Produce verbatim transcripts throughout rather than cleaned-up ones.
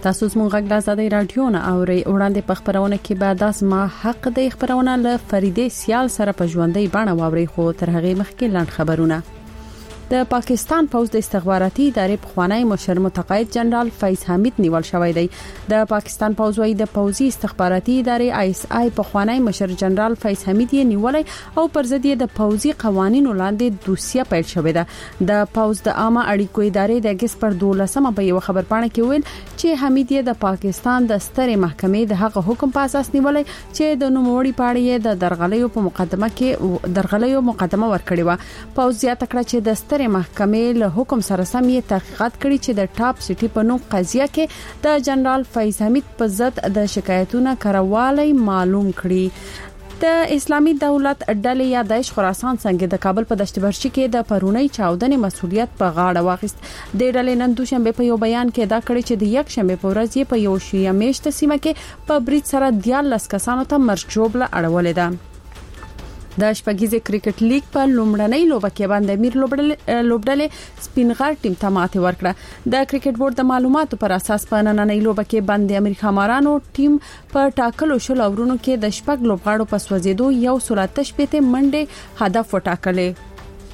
تاسو زموږ غږ د آزادۍ رادیو نه اوري وړاندې په خبرونه کې بعد از ما حق د خبرونه ل فریدې سیال سره په ژوندۍ باندې واوري خو تر هغه مخکې لاند خبرونه. د پاکستان پوز د استخباراتي ادارې پخوانی مشر متقاعد جنرال فیض حمید نیول شوی دی. د پاکستان پوز وايي د پوزي استخباراتي ادارې آی اس آی پخوانی مشر جنرال فیض حمید یې نیولای او پر ضد د پوزي قوانینو لاندې دوسیه پیل شوې ده. د پوز د عامه اړیکو ادارې د اگست پر دولسمه په یو خبر پاڼه کې ویل چې حمید یې د پاکستان د سترې محکمې د هغه حکم په اساس نیولای چې د نوموړي پاړې د درغلیو په مقدمه کې درغلیو مقدمه ورکړې و. پوز زیاته کړه چې د محکمې له حکم سره سم یې تحقیقات کړي چې د ټاپ سټي په نوم قضیه کې د جنرال فیض حمید په ضد د شکایتونو کاروالی معلوم کړي. د اسلامي دولت ډلې یا داعش خراسان څنګه د کابل په دشت برشي کې د پرونی چاودنې مسولیت په غاړه واخیست. د ډلې نن دوشنبه په یو بیان کې دا کړی چې د یک شنبه په ورځ یې په یو شیعه میشت سیمه کې په بریټ سره دیارلس کسانو ته مرګ جوړه اړولې ده. د شپږیزې کرکټ لیګ په لومړنۍ لوبه کې باندې امیر لوبډلې سپینغار ټیم ته ماته ورکړه. د کرکټ بورډ د معلوماتو پر اساس په نننۍ لوبه کې باندې امریکا مارانو ټیم په ټاکلو شل اورونو کې د شپږ لوبغاړو په سوځېدو یو سلطش پته منډه هدف وټاکلې.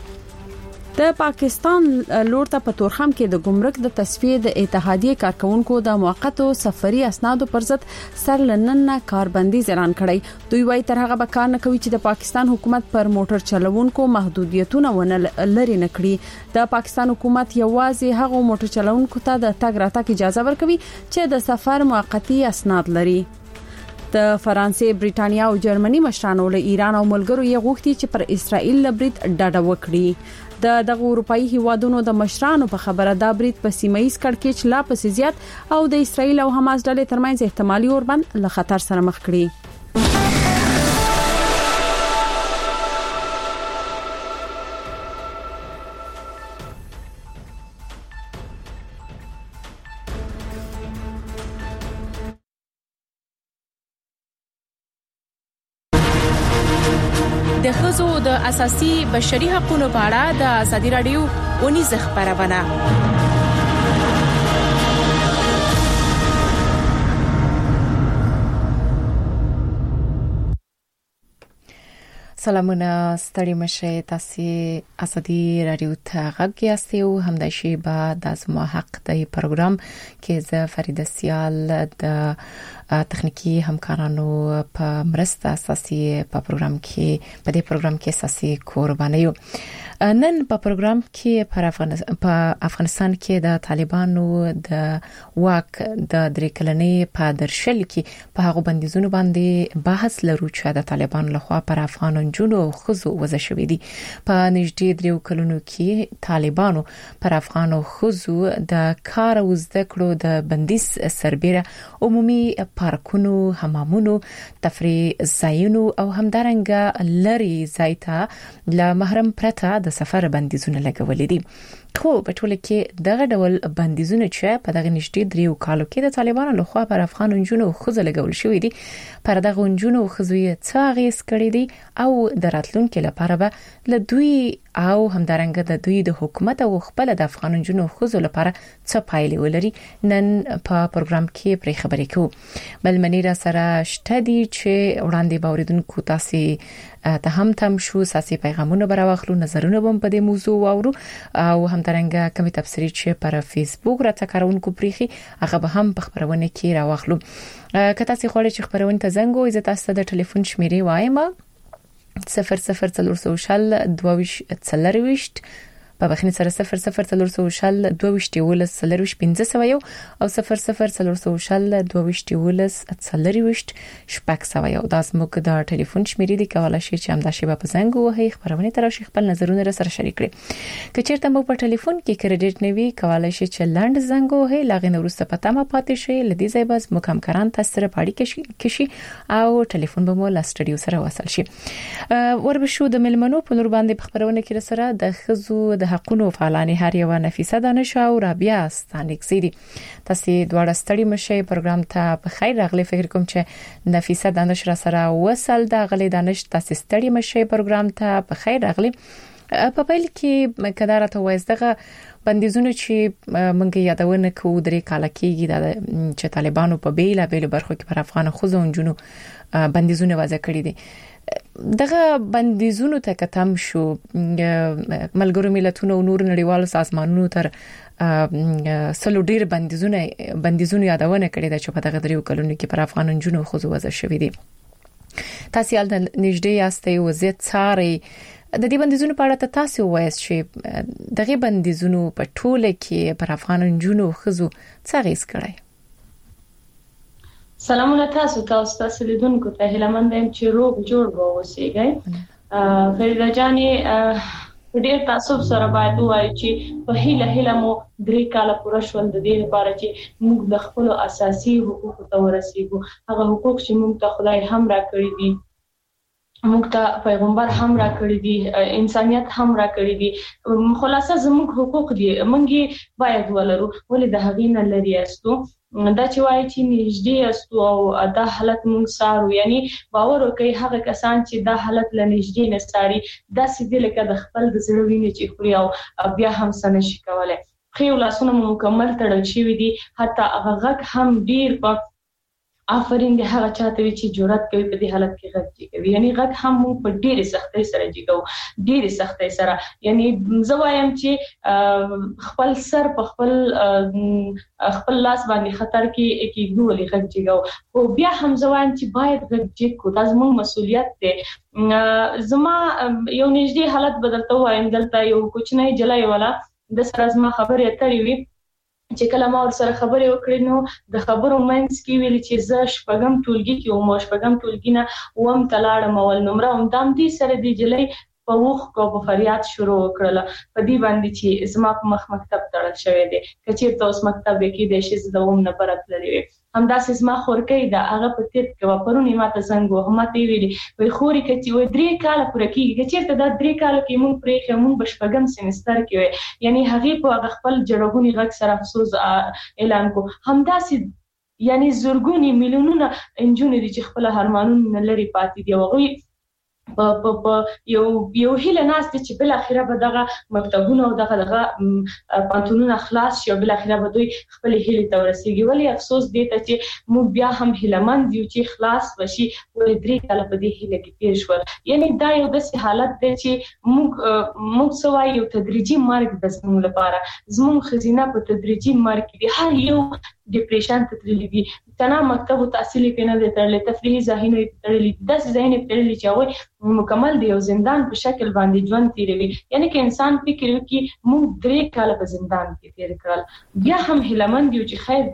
د پاکستان لور ته په تورخم کې د ګمرک د تصفیه د اتحادیه کارکونکو د موقتو سفري اسنادو پر ضد سرلننه کاربندي اعلان کړی. دوی وايي تر هغه به کار نه کوي چې د پاکستان حکومت پر موټر چلوونکو محدودیتونه ونه لري نه کړي. د پاکستان حکومت یوازې هغه موټر چلوونکو ته د تګ راتګ اجازه ورکوي چې د سفر موقتی اسناد لري. د فرانسې، برېټانیا او جرمني مشرانو له ایران او ملګرو یې غوښتي چې پر اسرائیل لبرید ډاډه وکړي. د دغه اروپאי هیوادونو د مشرانو په خبره دا برید په سیمایي کړکېچ لا پسې زیات او د اسرائیل او حماس ډلې ترمنځ احتمالي اوربند له خطر سره مخ کړي. د ښځو د اساسي بشري حقوقو په اړه د ازادي رادیو ونیزه خبرونه. سلامونه ستړي مشه تاسو ازادي رادیو ته غږ یاستئ او همدای شی بعد از ما حق د پروګرام کې ز فرید سیال د تخنیکی همکارانو په مرسته اساسي په پروګرام کې په دې پروګرام کې اساسي قربانیو. نن په پروګرام کې پر افغانستان په افغانستان کې د طالبانو د واک د درې کلنې په درشل کې په هغه بندیزونو باندې بحث لرو چې د طالبانو لخوا پر افغان جنو خزو وځ شوې دي. په نږدې درې کلونو کې طالبانو پر افغان خزو د کار او زده کړو د بندیز سربېره عمومي پارکونو، حمامونو، تفریح ځایونو او همدارنګه لري ځایته له محرم پرته د سفر بندیزونه لګولې دي. خو په ټوله کې دغه ډول بندیزونه چې په دغه نږدې دریو کالو کې د طالبانو لخوا پر افغان جنونو خزو لګول شوې دي پر دغه جنونو خزو یې څه غیس کړی دي او د راتلونکو لپاره به له دوی او همدارنګه د دوی د حکومت او خپل د افغان جنونو خزو لپاره څه پایلې ولري نن په پروګرام کې پرې خبرې کوو. بل منی را سره شته دي چې وړاندې باوریدونکو تاسو ته هم تم شو ساسي پیغامونه براوخلو نظرونه بم په دې موضوع واورو او همدارنګه کومې تفسیری چې پر فیسبوک راته کارونکو پریخي هغه به هم په خبرونه کې راوخلو. که تاسو غواړئ چې خبرونه ته زنګ وایي زه تاسو د ټلیفون شمیرې وایم صفر صفر څلور شل دوه څلرويشت په بخنه سره صفر صفر څلور شل دوه ولس څلرويشت پنځه سوه یو او صفر صفر څلور شل دوه ولس څلرويشت شپږ سوه یو دا زموږ د ټلیفون شمیرې دي. کولای شئ چې هم دا شی په زنګ وهي خبرونه تر شي خپل نظرونه را سره شریک کړئ. که چیرته مو په ټلیفون کې کریډټ نوي کولای شئ چې لاند زنګ وهي لاغې نورسته پته ما پاتې شي لدی ځای باز مکم کران تاسو سره پاړی کې شي او ټلیفون به مو لا سټډیو سره وصل شي. وربشو د ملمنو په نور باندې خبرونه کې سره د خزو د حقونو فعالانی هر یو نفیسه دانش او رابعه ستانکزیدي. تاسو دواړه ستړي مشه پروګرام ته په خیر راغلي. فکر کوم چې نفیسه دانش را سره وصل د غلي دانش تاسو ستړي مشه پروګرام ته په خیر راغلي. په پیل کې کدار ته وایسته بندیزونه چې مونږ یادونه کوو درې کال کېږي چې طالبانو په بیل بیل برخو کې پر افغان خوځو جنونو بندیزونه وضع کړی دي. دغه بندیزونو ته کتم شو ملګرو ملتونو او نور نړیوالو سازمانونو تر سلو ډیر بندیزونه بندیزونه یادونه کړی دا چې په دغه دریو کلونو کې پر افغان جنونو خوځو وضع شوی دي. تاسو یال نږدې یاستئ او زه څاري د دې بندیزونو په اړه تاسو وایي چې دغه بندیزونو په ټوله کې پر افغان جنونو خوځو څه غیس کړی. سلامونه تاسو تاسو تاسو لیدونکو ته هیله مند یم چې روغ جوړ اوسئ. فریده جانې ډېر تاسو سره باید وایي چې په هیله هیله مو درې کاله پوره شول د دې لپاره چې موږ د خپل اساسي حقوقو ته ورسیږو. هغه حقوق چې موږ ته خدای هم راکړي دي، موږ ته پیغمبر هم راکړي دي، انسانيت هم راکړي دي. خلاصه زموږ حقوق دي، موږ باید ولرو. ولې د هغې نه لري استو دا چې وایي چې نږدې استو او دا حالت موږ سارو، یعنی باور وکړئ هغه کسان چې دا حالت له نږدې نه ساري دا سیده لکه د خپل د زړه وینې چې خوري او بیا هم څه نشي کولای. خو لاسونه مکمل تړل شوی دي، حتی هغه غږ هم ډیر په آفرین دی هغه چاته وی چې جرأت کوي په دې حالت کې غږ کوي. یعنی غږ هم موږ په ډېرې سختۍ سره جګو، ډېرې سختۍ سره. یعنی زه وایم چې خپل سر په خپل خپل لاس باندې خطر کې کې ګولې غږ جګو. او بیا هم زه وایم چې باید غږ جګو، دا زموږ مسؤلیت دی. زما یو نږدې حالت بدلته وایم، دلته یو کوچنی جلای ولا د سره زما خبرې اترې وي چې کله ما ور سره خبرې وکړې نو د خبرو منځ کې ویل چې زه شپږم ټولګي کې وم، شپږم ټولګي نه وم تلاړم ول نمره هم دام دي سره دی جلې په وخ کو په فریاد شروع وکړه په دې باندې چې زما په مخ مکتب تړل شوی دی. کچیر ته اوس مکتب کې د شي د ووم نه پرت لري همداسې زما خورکۍ دا هغه په تیر کې پرونی ماته څنګه وه ماته ویلي وي خوري کچې وي درې کاله پوره کېږي کچیر ته دا درې کاله کې مونږ پرې کې مونږ بشپږم سمستر کې وي. یعنی هغه په هغه خپل جړغونی غږ سره افسوس اعلان کو. همداسې یعنی زورګونی میلیونونه انجونې دي چې خپل هرمانونه لري پاتې دي. هغه په په یو یو هله ناس چې بل اخره به دغه مکتبونه او دغه دغه پانتونونه خلاص شي او بل اخره به دوی خپل هله ته ورسیږي. ولی افسوس دی ته چې موږ بیا هم هلمند یو چې خلاص وشي ولې درې کاله په دې هله کې تیر شول. یعنی دا یو داسې حالت دی چې موږ موږ سوای یو تدریجي مرګ د زموږ لپاره زموږ خزینه په تدریجي مرګ دی. هر یو ډیپریشن ته تللی دي، تنا مکتب او تحصیل کې نه دي ترلې، تفریحي ځایونه ترلې، داسې ځایونه ترلې چې هغه مکمل دی او زندان په شکل باندې ژوند تیروي. یعنی کې انسان فکر وکړي موږ درې کاله په زندان کې تیر کړل بیا هم هلمند یو چې خیر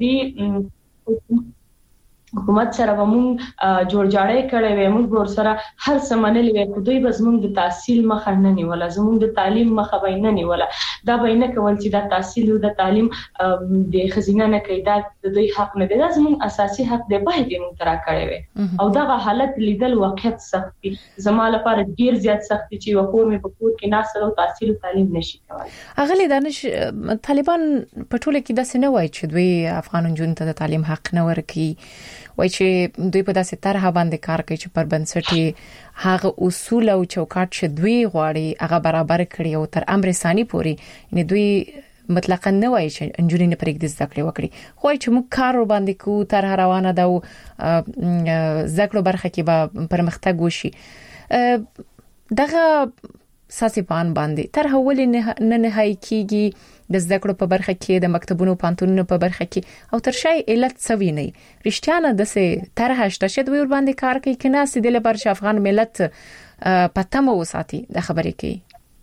دی حکومت سره موږ جوړ جاړی کړی وي، موږ ور سره هر څه منلي وي، خو دوی به زموږ د تحصیل مخه نه نیوله، زموږ د تعلیم مخه به نه نیوله. دا به نه کول چې دا تحصیل او د تعلیم د خزینه نه کوي، دا د دوی حق نه دی، دا زموږ اساسي حق دی، باید موږ ترا کړی وي. او دا حالت لیدل واقعیت سخت دی، زما لپاره ډیر زیات سخت دی چې وکور مې په کور کې ناسره او تحصیل او تعلیم نشي کولای. اغلی دانش طالبان په ټوله کې داسې نه وایي چې دوی افغان جون ته د تعلیم حق نه ورکړي، وای چې دوی په داسې طرحه باندې کار کوي چې پر بنسټي هغه اصول او چوکاټ چې دوی غواړي هغه برابر کړي او تر امر ثاني پوري یعنی دوی مطلقاً نه وایي چې انجونی نه پرېږدي زده کړې وکړي، خو چې موږ کار ور باندې کوو طرحه روانه ده او زده کړو برخه کې به پرمختګ وشي. دغه ساسيپان باندې طرحه ولې نه نهایی کیږي د زده کړو په برخه کې د مکتبونو پانتونونو په برخه کې او تر شای علت سوي نه رښتیا نه د سه طرحه شته چې دوی ور باندې کار کوي کنه سیده لپاره چې افغان ملت پتم وساتي د خبرې کوي.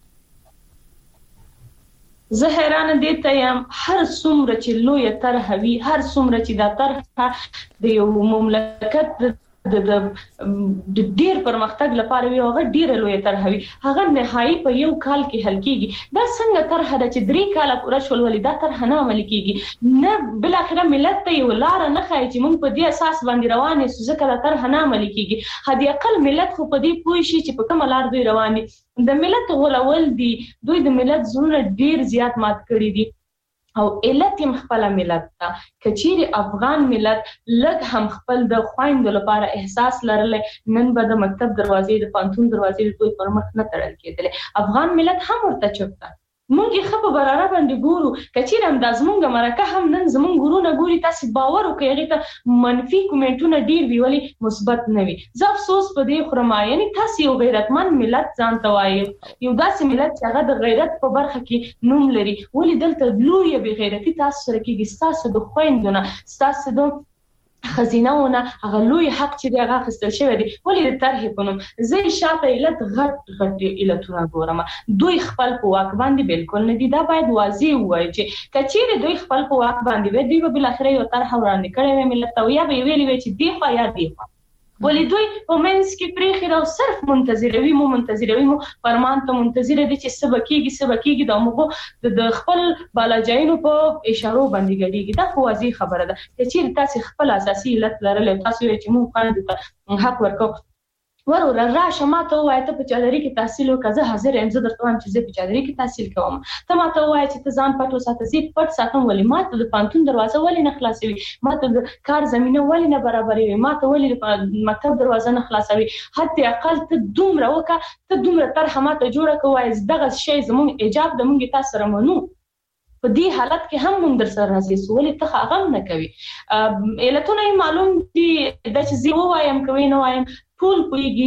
زه حیران دي ته یم هر څومره چې لوی طرحه وي، هر څومره چې دا طرحه د یو مملکت د د ډیر پرمختګ لپاره وي، هغه ډیر لوی طرحه وي، هغه نهایی په یو کال کې حل کیږي. دا څنګه طرحه ده چې درې کاله پوره شول ولې دا طرحه نه عملي کیږي؟ نه بل اخره ملت ته یو لار نه خای چې موږ په دې اساس باندې روان یو ځکه دا طرحه نه عملي کیږي. هدي اقل ملت خو په دې پوه شي چې په کومه لار دوی روان دي. د ملت غولول دي، دوی د ملت زړه ډیر زیات مات کړی دي. او علت هم خپل ملت ته کچيري افغان ملت لږ هم خپل د خويندو لپاره احساس لرل نن به د مکتب دروازې د پانتون دروازې د دوی پر مخ نه تړل کېدل افغان ملت هم ورته چوپتا مونږ خپل براره باندې ګورو کچيري هم د زمونږ مرکه هم نن زمونږ ګورونه ګوري تاسو باور وکړئ هغه ته منفي کومنټونه ډیر وی ولی مثبت نه وي زه افسوس په دې خورم یعنی تاسو یو غیرتمن ملت ځان ته وایي یو داسې ملت چې هغه د غیرت په برخه کې نوم لري ولی دلته لوی به غیرتي تاسو سره کېږي تاسو د خويندونه تاسو د خزینهونه هغه لوی حق چې دغه خستل شوی دی ولې د طرح په نوم زه شاته علت غټ غټ علتونه ګورم دوی خپل په واک باندې بالکل نه دي دا باید واضح وایي چې کچېره دوی خپل په واک باندې وي دوی به بل اخر یو طرح وړاندې کړي وي ملت او یا به ویلي وي چې دی خو یا دی خو ولې دوی په منځ کې پرې خیر او صرف منتظروي مو منتظروي مو فرمان ته منتظر دي چې سبکیږي سبکیږي د موږ د خپل بالاجاینو په اشارو باندې غړيږي دا خو واضح خبره ده چې تاسو خپل اساسي علت لرل تاسو چې مو خاندو ته حق ورکو ورور راشه ما ته وایته په چادرې کې تحصیل وکړه حاضر ام زه درته وایم چې زه په چادرې کې تحصیل کوم ته ما ته وایې چې ته ځان پټ وساته زی پټ ساتم ولې ما ته د پانتون دروازه ولې نه خلاصوي ما ته د کار زمينه ولې نه برابرې ما ته ولې مکتب دروازه نه خلاصوي حتی اقل ته دومره وکړه ته دومره طرح ما ته جوړه کوای دغه شی زموږ ایجاب د مونږ تاسو سره منو په دې حالت کې هم مونږ در سره راځي سوالي ته هغه نه کوي علتونه معلوم دي د چې زی وایم کوي نو وایم ټول پویږي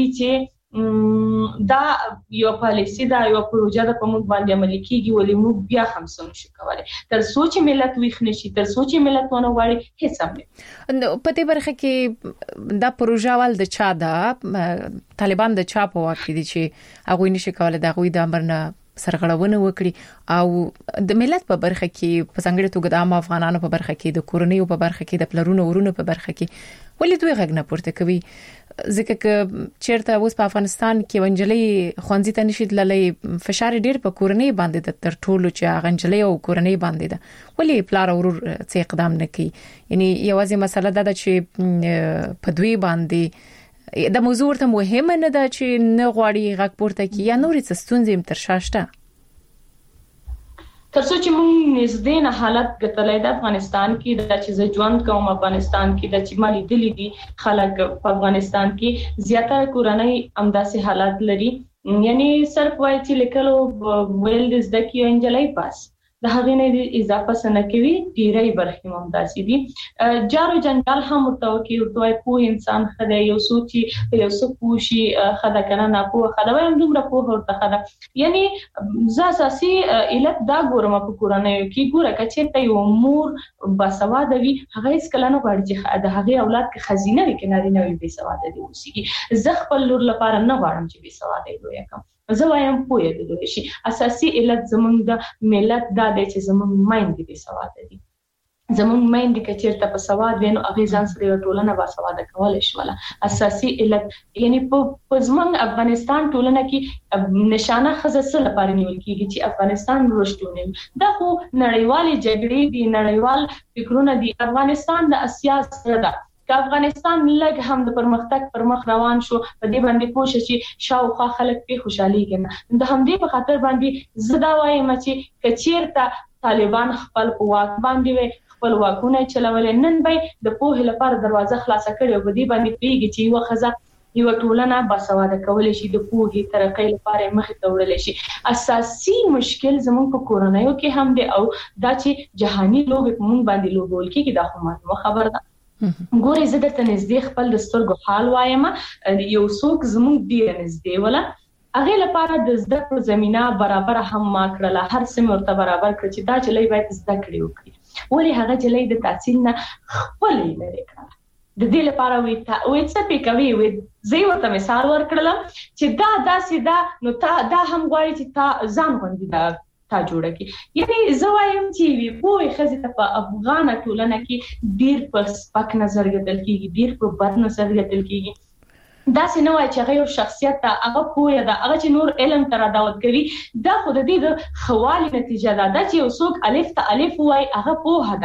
چې دا یو پالیسی دا یو پروژه د کوم باندې عملي کیږي ولې موږ بیا هم سم شو کولای تر سوچ ملت ویښ نشي تر سوچ ملت ونه وړي هیڅ هم نه په دې برخه کې دا پروژه ول د چا دا طالبان د چا په واک دي چې هغه نشي کولای دا غوي د امر نه سرغړونه وکړي او د ملت په برخه کې په څنګه توګه د عام افغانانو په برخه کې د کورنۍ په برخه کې د پلرونو ورونو په برخه کې ولې دوی غږ نه پورته کوي ځکه چې چیرته اوس په افغانستان کې ونجلې خوانځي ته نشي تللې فشار ډیر په کورنۍ باندې د تر ټولو چې غنجلې او کورنۍ باندې ده ولې پلار ورور څه اقدام نه کوي یعنی یوازې مسله ده چې په دوی باندې د موضوع ورته مهمه نه ده چې نه غواړي غږ پورته کوي یا نورې څه ستونزې هم تر شاشته تر څو چې موږ نږدې نه حالت ګټلې د افغانستان کې د چې ژوند کوم افغانستان کې د چې مالي دلی دي خلک په افغانستان کې زیاتره کورنۍ امداسي حالات لري یعنی صرف وایي چې لیکلو ویل د زده کیو انجلای پاس د هغه نه اضافه سن کوي ډیری برخې ممتازي دي جارو جنجال هم مرتوي ورته په انسان خدای یو سوچي یو سپوشي خدای کنه نه په خدای هم دومره په ورته خدای یعنی ز اساسي علت دا ګورم په کورنۍ کې ګوره کچې ته یو مور باسواده وي هغه هیڅ کله نه غواړي چې د هغه اولاد کې خزینه وي کناري نه وي باسواده دي اوسېږي زه خپل لور لپاره نه غواړم چې باسواده وي کوم زه وایم پوهه د دوی شي اساسي علت زمونږ د ملت دا دی چې زمونږ مایندې به سواد دي زمونږ مایندې کې چیرته په سواد وینو هغه ځان سره ټولنه با سواد کول شواله اساسي علت یعنی په زمونږ افغانستان ټولنه کې نشانه خزه لپاره نیول کیږي چې افغانستان روشتونه دا خو نړیوالې جګړې دي نړیوال فکرونه دي افغانستان د اسیا سره ده که افغانستان لږ هم د پرمختګ پر مخ روان شو په دې باندې کوشش چې شاوخوا خلک په خوشحالي کې د همدې په خاطر باندې زدا وایم چې کچیرته طالبان خپل په واک باندې وي خپل واکونه چلول نن به د پوهه لپاره دروازه خلاصه کړي او په دې باندې پیږي چې یو خزه یو ټولنه باسواده کول شي د پوهې ترقې لپاره مخ ته وړل شي اساسي مشکل زموږ په کورونایو کې هم دی او دا چې جهاني لوب موږ باندې لوبول کېږي دا خو ما خبر ده ګورې زه درته نږدې خپل د سترګو حال وایم یو څوک زموږ دی نږدې ولا هغه لپاره د زده کړو زمينه برابر هم ما کړله هر څه ورته برابر کړ چې دا چلې باید زده کړی وکړي ولې هغه چلې د تحصیل نه خپل لري کړه د دې لپاره وي تا وې څه پکوي وې زه ورته مثال ورکړم چې دا داسې دا نو تا دا هم غواړي چې تا ځان غوندي دا تا جوړه کی یعنی زوایم چې وی په خزه ته په افغان ټولنه کې ډیر په سپک نظر غتل کیږي ډیر په بد نظر غتل کیږي دا څنګه وای چې هغه شخصیت ته هغه پوهه ده هغه چې نور علم تر دعوت کوي دا خود دې د خوالي نتیجه ده چې یو څوک الف ته الف وای هغه پوهه ده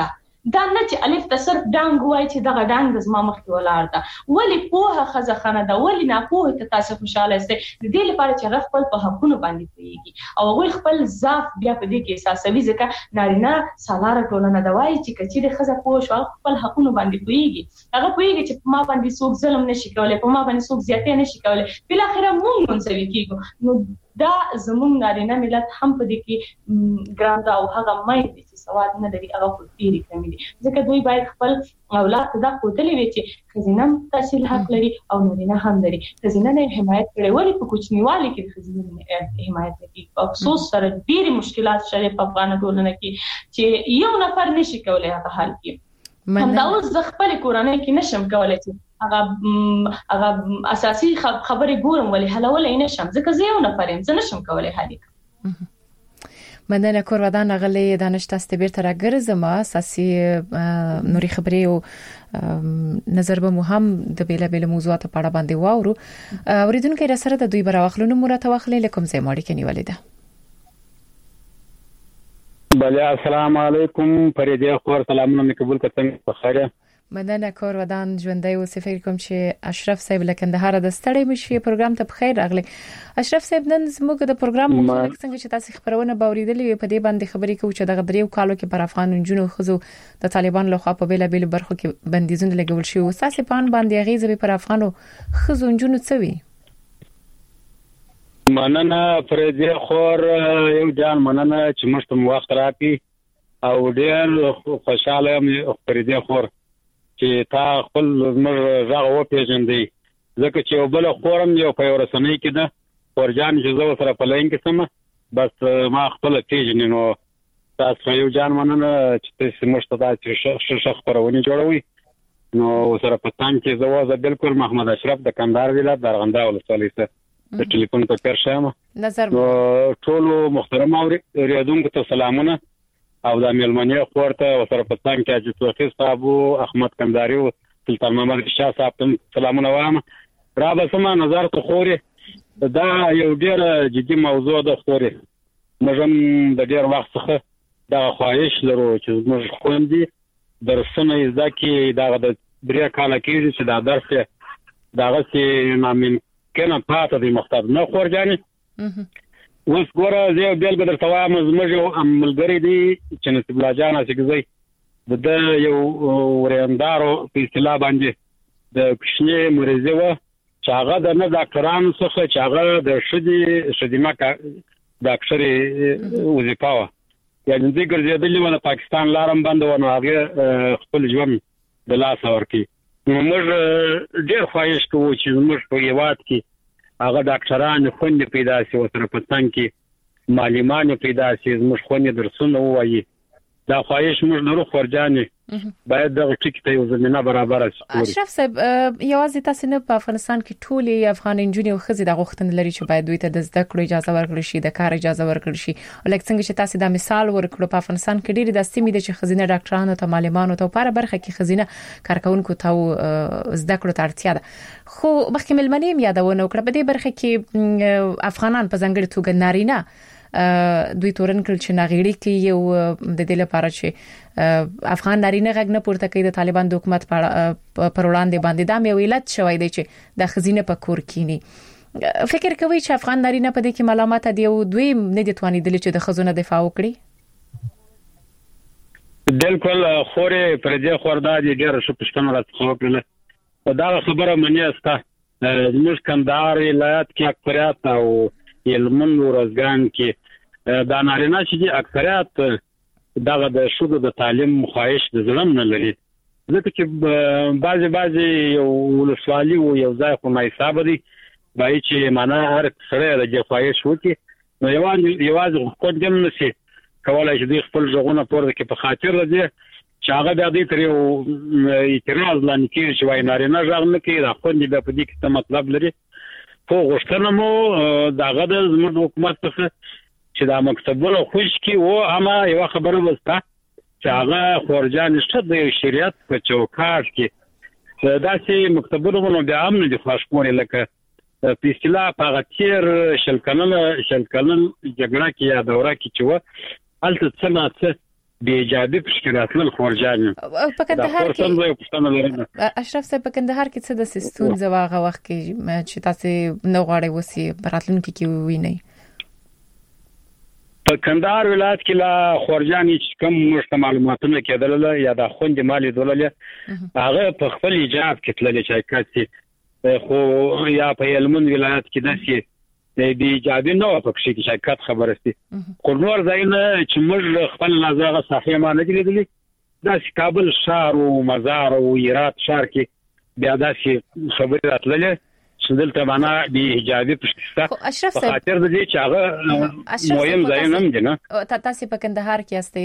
دا نه چې الف ته صرف ډنګ وای چې دغه ډنګ د زما مخ کې ولاړ ده ولی پوهه خزه خانه ده ولی نه پوهه ته تاسو خوشاله سئ د دې لپاره چې هغه خپل په حقونو باندې پوهیږي او هغه خپل ضعف بیا په دې کې احساسوي ځکه نارینه سالاره ټولنه دا وایي چې کچې د خزه پوه شو خپل حقونو باندې پوهیږي هغه پوهیږي چې ما باندې څوک ظلم نشي کولای په ما باندې څوک زیاتې نشي کولای بل اخره مونږ منځوي کیږو نو دا زموږ نارینه ملت هم په دې کې ګران دا او هغه مې چې سواد نه لري هغه په پیری کمی دي ځکه دوی باید خپل اولاد دا کوتلې وي چې خزینه تحصیل حق لري او نارینه هم لري خزینه نه حمایت کړي ولی په کوچنیوالي کې خزینه حمایت کوي په افسوس سره ډېری مشکلات شته په افغان ټولنه کې چې یو نفر نشي کولای هغه حل کړي هم دا اوس د خپل کورنۍ کې نشم کولای چې هغه هغه اساسي خبرې ګورم ولې حلول نه شم ځکه زه یو نفر یم زه نشم کولای حل کړم مننه کور ودان غلې دانش تاسو بیرته راګرځم اساسي نوري خبرې او نظر به مهم د بیل بیل موضوعات په اړه باندې واورو اوریدونکو را سره د دوی براوخلونو مرته واخلې لکم زې ماړي کې نیولې ده بله السلام علیکم فریدې خور سلامونه مې قبول کړم په خیره مننه کور ودان ژوندۍ او فکر کوم چې اشرف صاحب لکندهار د ستړي مشي پروګرام ته بخیر راغلی اشرف صاحب نن زموږ د پروګرام مخالف څنګه چې تاسو خبرونه باوریدلې په دې باندې خبرې کوي چې د غدریو کالو کې پر افغان جنونو خزو د طالبان لخوا په بیل بیل برخو کې بندیزونه لګول شي او اساسي پان باندې غیزه پر افغانو خزو جنونو څوي مننه فریدې خور یو جان مننه چې مشتم وخت راکې او ډېر خوشاله یم فریدې خور چې تا خپل زموږ ځای او پیژندې ځکه چې یو بل خورم یو په ورسنۍ کې ده ورجان چې زو سره په لین کې سم بس ما خپل پیژنې نو تاسو یو جان مننه چې تاسو مشتدا چې شخص پرونی جوړوي نو سره په تان کې زو زه بالکل محمد اشرف د کندهار ولایت درغنده ولسوالۍ ته د ټلیفون په پیر شم نظر ټول محترم اوریدونکو ته سلامونه او د ملمنې خورته او سره په څنګه کې چې توفیق صاحب او احمد کندهاري او سلطان محمد شاه صاحب ته سلامونه وایم را به سم نظر ته خوري دا یو ډیر جدي موضوع ده خوري مجم د ډیر وخت څخه دا خواهش لرو چې موږ خوندې درسونه ځکه دا د درې کال کې چې دا درس دا غسي مامن کنه پاته د مختار نه خورجاني اوس ګوره زه بیل بدر توایم زموږ عملګری دی چې نصیب الله جان اسګزی د یو ورندارو په اصطلاح باندې د کښنی مریضه و چې هغه د نه ډاکټرانو څخه چې هغه د شدي شدیمه ډاکټري وظیفه و یعنی د ګرځېدلې و د پاکستان لارم باندې و نو هغه خپل ژوند د لاس ورکی نو موږ ډېر خواهش کوو چې موږ په یوات کې هغه ډاکټرانو خوندې پیدا شي او تر پتن کې معلمان پیدا شي موږ خوندې درسونه وایي دا خواهش موږ نورو خورجانې باید دغه ټکی ته یو زمينه برابر شي اشرف صاحب یوازې تاسو نه په افغانستان کې ټولې افغان انجونې او خزې د غوښتنې لري چې باید دوی ته د زده کړو اجازه ورکړي شي د کار اجازه ورکړي شي لکه څنګه چې تاسو د مثال ورکړو په افغانستان کې ډېری د سیمې د خزینه ډاکټرانو ته معلمانو ته په برخه کې خزینه کارکونکو ته زده کړو ته اړتیا ده خو مخکې ملمنې یادونه وکړه په دې برخه کې افغانان په ځانګړي توګه نارینه دوی تورن کړل چې ناغېړي کې یو د دې لپاره چې افغان نارینه غږ نه پورته کوي د طالبان د حکومت پر وړاندې باندې دا مې ویلت شوی دی چې د خزینه په کور کینی فکر کوي چې افغان نارینه په دې کې ملامت دي او دوی نه دي توانیدل چې د خزونه دفاع وکړي بالکل خوري پر دې خوردا دي ډېر څه پښتنه راځي په دا خبره منې استا زموږ کندهار ولایت کې اکثریت او علمون ورزګان کې دا نارینه چې اکثریت دغه د شوګو د تعلیم مخایش د ظلم نه لري ځکه چې بعضي بعضي یو ولسوالي او یو ځای خو نه حساب دي بای چې معنا هر سره د خواهش وکي نو یوازې یوازې خو دم نشي کولای چې د خپل ژغونه پورته کې په خاطر لري چې هغه د دې تر یو اعتراض لاندې کې چې وای نارینه ژغ نه کوي دا خو دې په دې کې څه مطلب لري خو غوښتنه مو دغه د زموږ حکومت څخه چې دا مکتبونه خوش کی او اما یو خبره وسته چې هغه خورجان شته د شریعت په چوکاټ کې داسې مکتبونه بیا هم نه دي خلاص کولای لکه په اصطلاح په غیر شل کلن شل کلن جګړه کې یا دوره کې چې و الته څه بی ایجابي تشکیلات له خورجان په کندهار کې څنګه یو پښتنه لري. اشرف صاحب په کندهار کې څه د سیستون زواغه وخت کې چې تاسو نو غواړئ وسی براتلونکو کې وینئ؟ په کندهار ولایت کې لا خورجان چې کوم مشت معلوماتونه کېدل یا د خوند مالی دولله هغه په خپل ایجاب کې تللی چې کاتي خو یا په هلمند ولایت کې داسې د بي ایجابي نو په شي کې شرکت خبره استي خو نور ځایونه چې موږ خپل نظر صحیح ما نه لیدلې داسې کابل شهر او مزار او هرات شهر کې بیا داسې خبره راتلله دلته معنا بي ایجابي پښتسته اشرف صاحب خاطر د دې چې هغه مهم ځای نه دی نه تاسو په کندهار کې استئ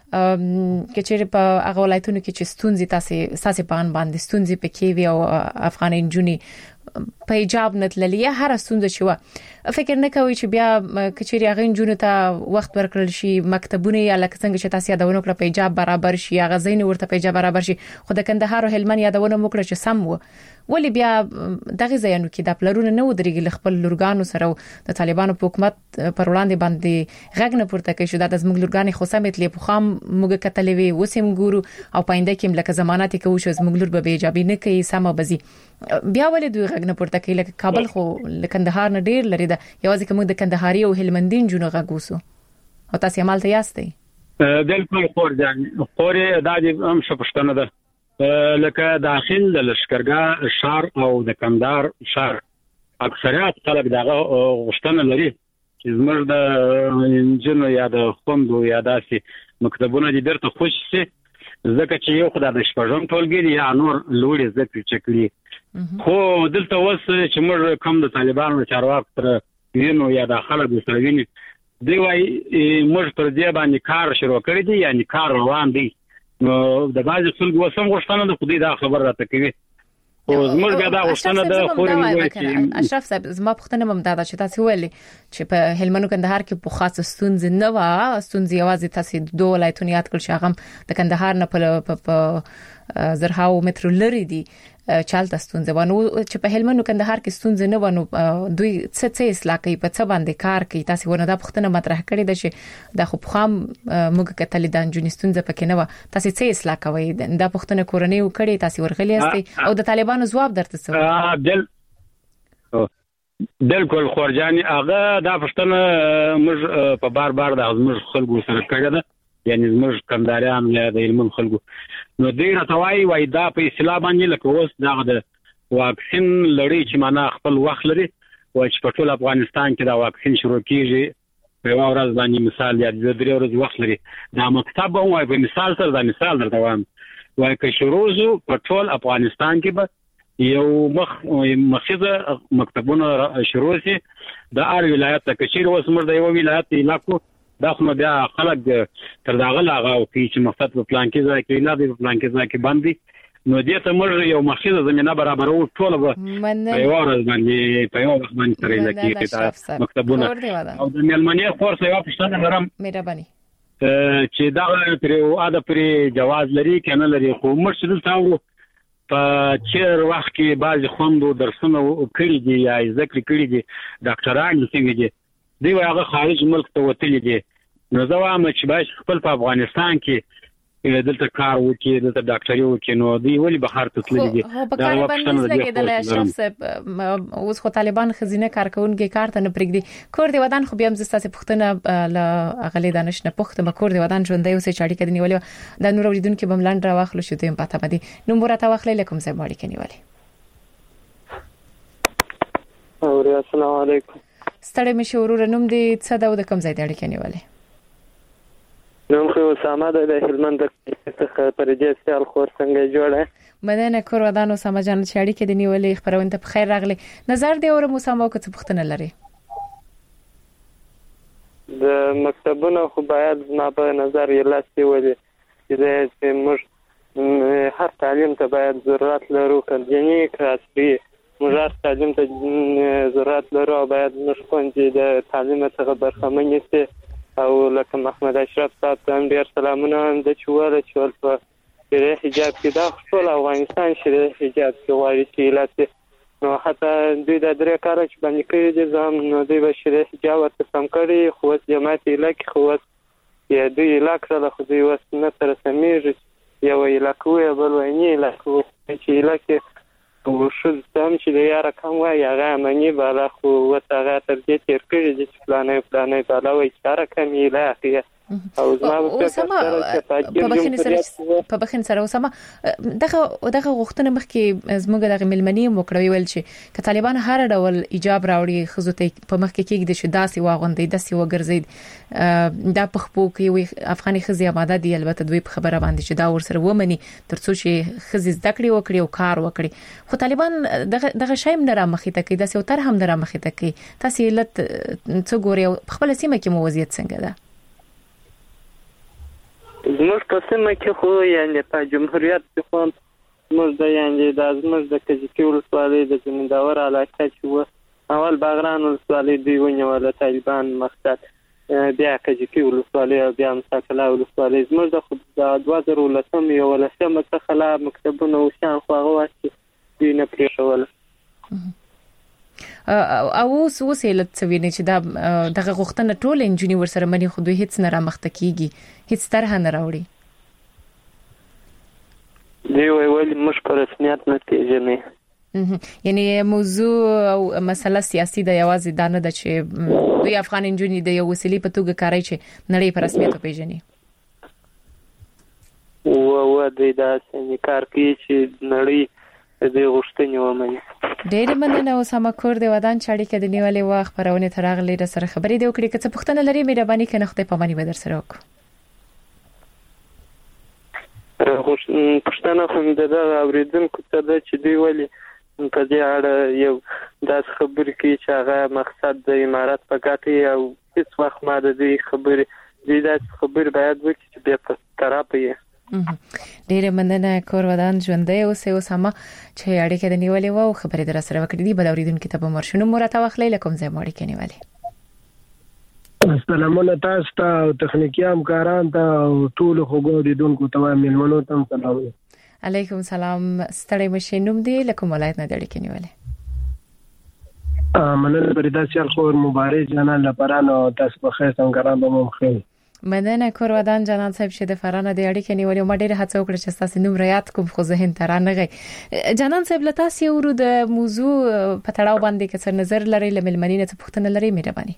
کې چې په هغه ولایتونو کې چې ستونزې تاسو ساسي پان باندې ستونزې پکې وی او افغان انجونی په ایجاب نتللی هر ستونزه شو فکر نه کوي چې بیا کچېری هغه انجونو ته وخت ورکړل شي مکتبونه یا لکه څنګه چې تاسو یادونه کړ په ایجاب برابر شي هغه زین ورته په ایجاب برابر شي خو د کندهار او هلمند یادونه وکړه چې سم وو ولی بیا دغه ځایونو کې د پلرونو نه ودرېږي خپل لورګانو سره د طالبانو په حکومت پر وړاندې باندې غږ نه پورته کوي شو د زموږ لورګانې خو سمېت لې په خام موږ کتلې وي وسیم ګورو او پاینده کې لکه ضمانت کوي چې زموږ لور به ایجابي نه کوي سم بزي بیا ولې دوی غږ نه پورته کوي لکه کابل خو کندهار نه ډیر لري دا یوازې کوم د کندهاري او هلمندین جنو غوسو او تاسو عمل ته یاستئ بالکل خورجان خوري د دې هم شپشتنه ده لکه داخل د لشکرګاه شهر او د کندهار شهر اکثریت خلک دغه غشتنه لري چې زموږ د جنو یا د خوندو یا داسې مکتبونه دي درته خوش شي ځکه چې یو خدای د شپږم ټولګي یا نور لوړې زده چکلي خو دلته وس چې موږ کوم د طالبانو چارواکو تر وینو یا د خلکو سره ویني دی وايي موږ پر دې باندې کار شروع کړی دی یعنی کار روان دی نو د بازي خلکو وسم غوښتنه د خدای دا خبر راته کوي او زموږ بیا دا غوښتنه د خوري موږ اشرف صاحب زما پښتنه ممداده چې تاسو ویلي چې په هلمند کندهار کې په خاص ستونزې نه و ستونزې یوازې تاسو دوه ولایتونه یاد کړل چې هغه د کندهار نه په زرهاو متر لري دي چالت ستونزې ونه چې په هلمند کندهار کې ستونزې نه ونه دوی څه څه اصلاح کوي په څه باندې کار کوي تاسو ونه دا پښتنه مطرح کړی د چې د خو خام موږ کتل د انجونی ستونزې پکې نه و تاسو څه اصلاح کوي دا پښتنه کورنۍ وکړي تاسو ورغلی استي او د طالبانو جواب درته څه دل بالکل خورجانی هغه دا پښتنه موږ په بار بار د موږ خلکو سره کړی ده یعنی موږ کندهاریان یا د هلمند خلکو نو ډیر توای وای دا په اصطلاح باندې لکه اوس دا د واکسین لړۍ چې معنا خپل وخت لري او چې په ټول افغانستان کې دا واکسین شروع کیږي په یو ورځ باندې مثال یا د درې ورځې وخت لري دا مکتب هم وای په مثال سره دا مثال درته وایم وای که شروع زو په ټول افغانستان کې به یو مخ مخزه مکتبونه شروع شي د هر ولایت ته کچیر اوس موږ د یو ولایت علاقو دا خو بیا خلک تر داغه لاغه او چې مقصد په پلان کې ځای کې نه دی په پلان کې ځای کې باندې نو دې ته موږ یو مخزه زمينه برابر او ټول به په یو ورځ باندې په یو وخت باندې سره لکه مکتبونه او د ملمنې خور سره پښتنه لرم مهرباني چې دا پر اده پر جواز لري کنه لري خو موږ څه تاو په چیر وخت کې بعض خوندو درسونه کړی دي یا ذکر کړی دي ډاکټران څنګه دي دی هغه خارج ملک ته وتلی دي نو زه وایم چې باید خپل په افغانستان کې دلته کار وکړي دلته ډاکټري وکړي نو دی ولی بهر ته تللی دي دا وښنه کېدل اشرف صاحب اوس خو طالبان خزینه کارکونکي کار ته نه پرېږدي کور دی ودان خو بیا هم زسته پښتنه ل اغلی دانش نه پښتنه کور دی ودان ژوندۍ اوسې چاړي کړي نیولې د نور اوریدونکو بملاند را واخلو شو ته پته مدي نو مرته واخلې لکم زه ماړي کني والی او السلام علیکم ستړی مې ورور نوم دې څه دا د کوم ځای د اړیکې نیولې نوم خو اسامه د هلمند څخه پر دې سیال خور څنګه جوړه مدنه کور ودانو سمجان چې اړیکې د نیولې خبرونه ته بخیر راغلی نظر دی اور موسمو کې څه پښتنه لري د مکتبونو خو باید ما په نظر یې لاسي ولې چې موږ هر تعلیم ته باید ضرورت لرو کنځنی کاسبي موږ تعلیم ته ضرورت لرو باید موږ کوم د تعلیم څخه برخمن یو او لکه محمد اشرف صاحب ته ډیر سلامونه د چوره چول په شریعه حجاب کې دا ټول افغانستان شریعه حجاب کې وایي چې لاسي نو حتی دوی د درې کار چې باندې کوي د زم نو دوی به شریعه حجاب ته سم کړي خو جماعت الهي خو یا دوی علاقه له خو دوی وس نه تر سمېږي یو علاقه وي بل وای نه علاقه چې علاقه او شو تم چې یاره کوم وای هغه منی بالا خو وسغه تر دې تیر کړی چې پلانې پلانې بالا وای چې راکمې علاقه او زما په بخښنې سره په بخښنې سره اوسما دغه دغه غوښتنه مخکې زموږ دغه ملمنی وکړوي ول چې ک طالبان هر ډول ایجاب راوړي خزوته په مخکې کې د شداسي واغوندې داسي وګرځید دا په خپو کې وي افغاني خزي آماده دي البته دوی په خبره باندې چې دا ورسره ومني ترڅو چې خزي زده کړي وکړي او کار وکړي خو طالبان دغه دغه شایم نه را مخې ته کې داسي او تر هم نه را مخې ته کې تاسو لت څو ګوري خپل سیمه کې موضوعیت څنګه ده زموږ په سیمه کې خو یعنی په جمهوریت کې خو موږ د یعنی د زموږ د کجکي ولسوالۍ د زمینداور علاقه چې و اول باغران ولسوالۍ دی ونیول طالبان مقصد بیا کجکي ولسوالۍ او بیا مساکلا ولسوالۍ زموږ د خود د دوه زره ولسم یو ولسم څخه لا مکتبونه او شان خو هغه واسي دی نه پریښول او اوس وسیلت سوینه چې دا دغه غوښتنه ټول انجنیر ورسره منی خو دوی هیڅ نه را مخته کیږي هیڅ طرح نه راوړي دی وی ولی مش پر رسمیت نه پیژنې یعنی موضوع او مسله سیاسي د یوازې دانه د چې دوی افغان انجنیر د یو وسیلې په توګه کاری چې نړۍ په رسمیت پیژني او و د داسې کار کوي چې نړۍ د غوښتنې ومني ډېر مننه اوسما کور د ودان چاړي کې د نیولې وخت پرونه ترغلې د سره خبرې دی وکړي چې پښتنه لري مهرباني کنه خدای په مانی بدر سره وکړه پښتنه هم د اوریدونکو ته د چې دی ولی په دې اړه یو داس خبرې کوي چې هغه مقصد د امارات په ګټه او هیڅ وخت ما د دې خبرې دې د خبرې باید وکړي چې به په طرف یې ډېر مننه کور ودان ژوندې اوسه اوسما چې اړیکه د نیولې وو خبرې در سره وکړې دي بل اوریدونکو ته به مرشنو مرته واخلې لکم زه مړ کې نیولې سلامونه تاسو ته او تخنیکی همکاران ته او ټول خوګوریدونکو ته ملمنو ته سلام علیکم سلام ستړي مشه نوم دی لکم ولایت نه اړیکه نیولې مننه پردا سیال خور مبارک جنان لپاره نو تاسو په خیر څنګه به مو خیر مننه کور ودان جنان صاحب شه د فرانه د اړیکې نیولې ما ډېر هڅه وکړه چې تاسو نوم ریات کوم خو ذهن ته رانغی جنان صاحب له تاسو ورو د موضوع په تړاو باندې کثر نظر لري لملمنینه څه پوښتنه لري مهرباني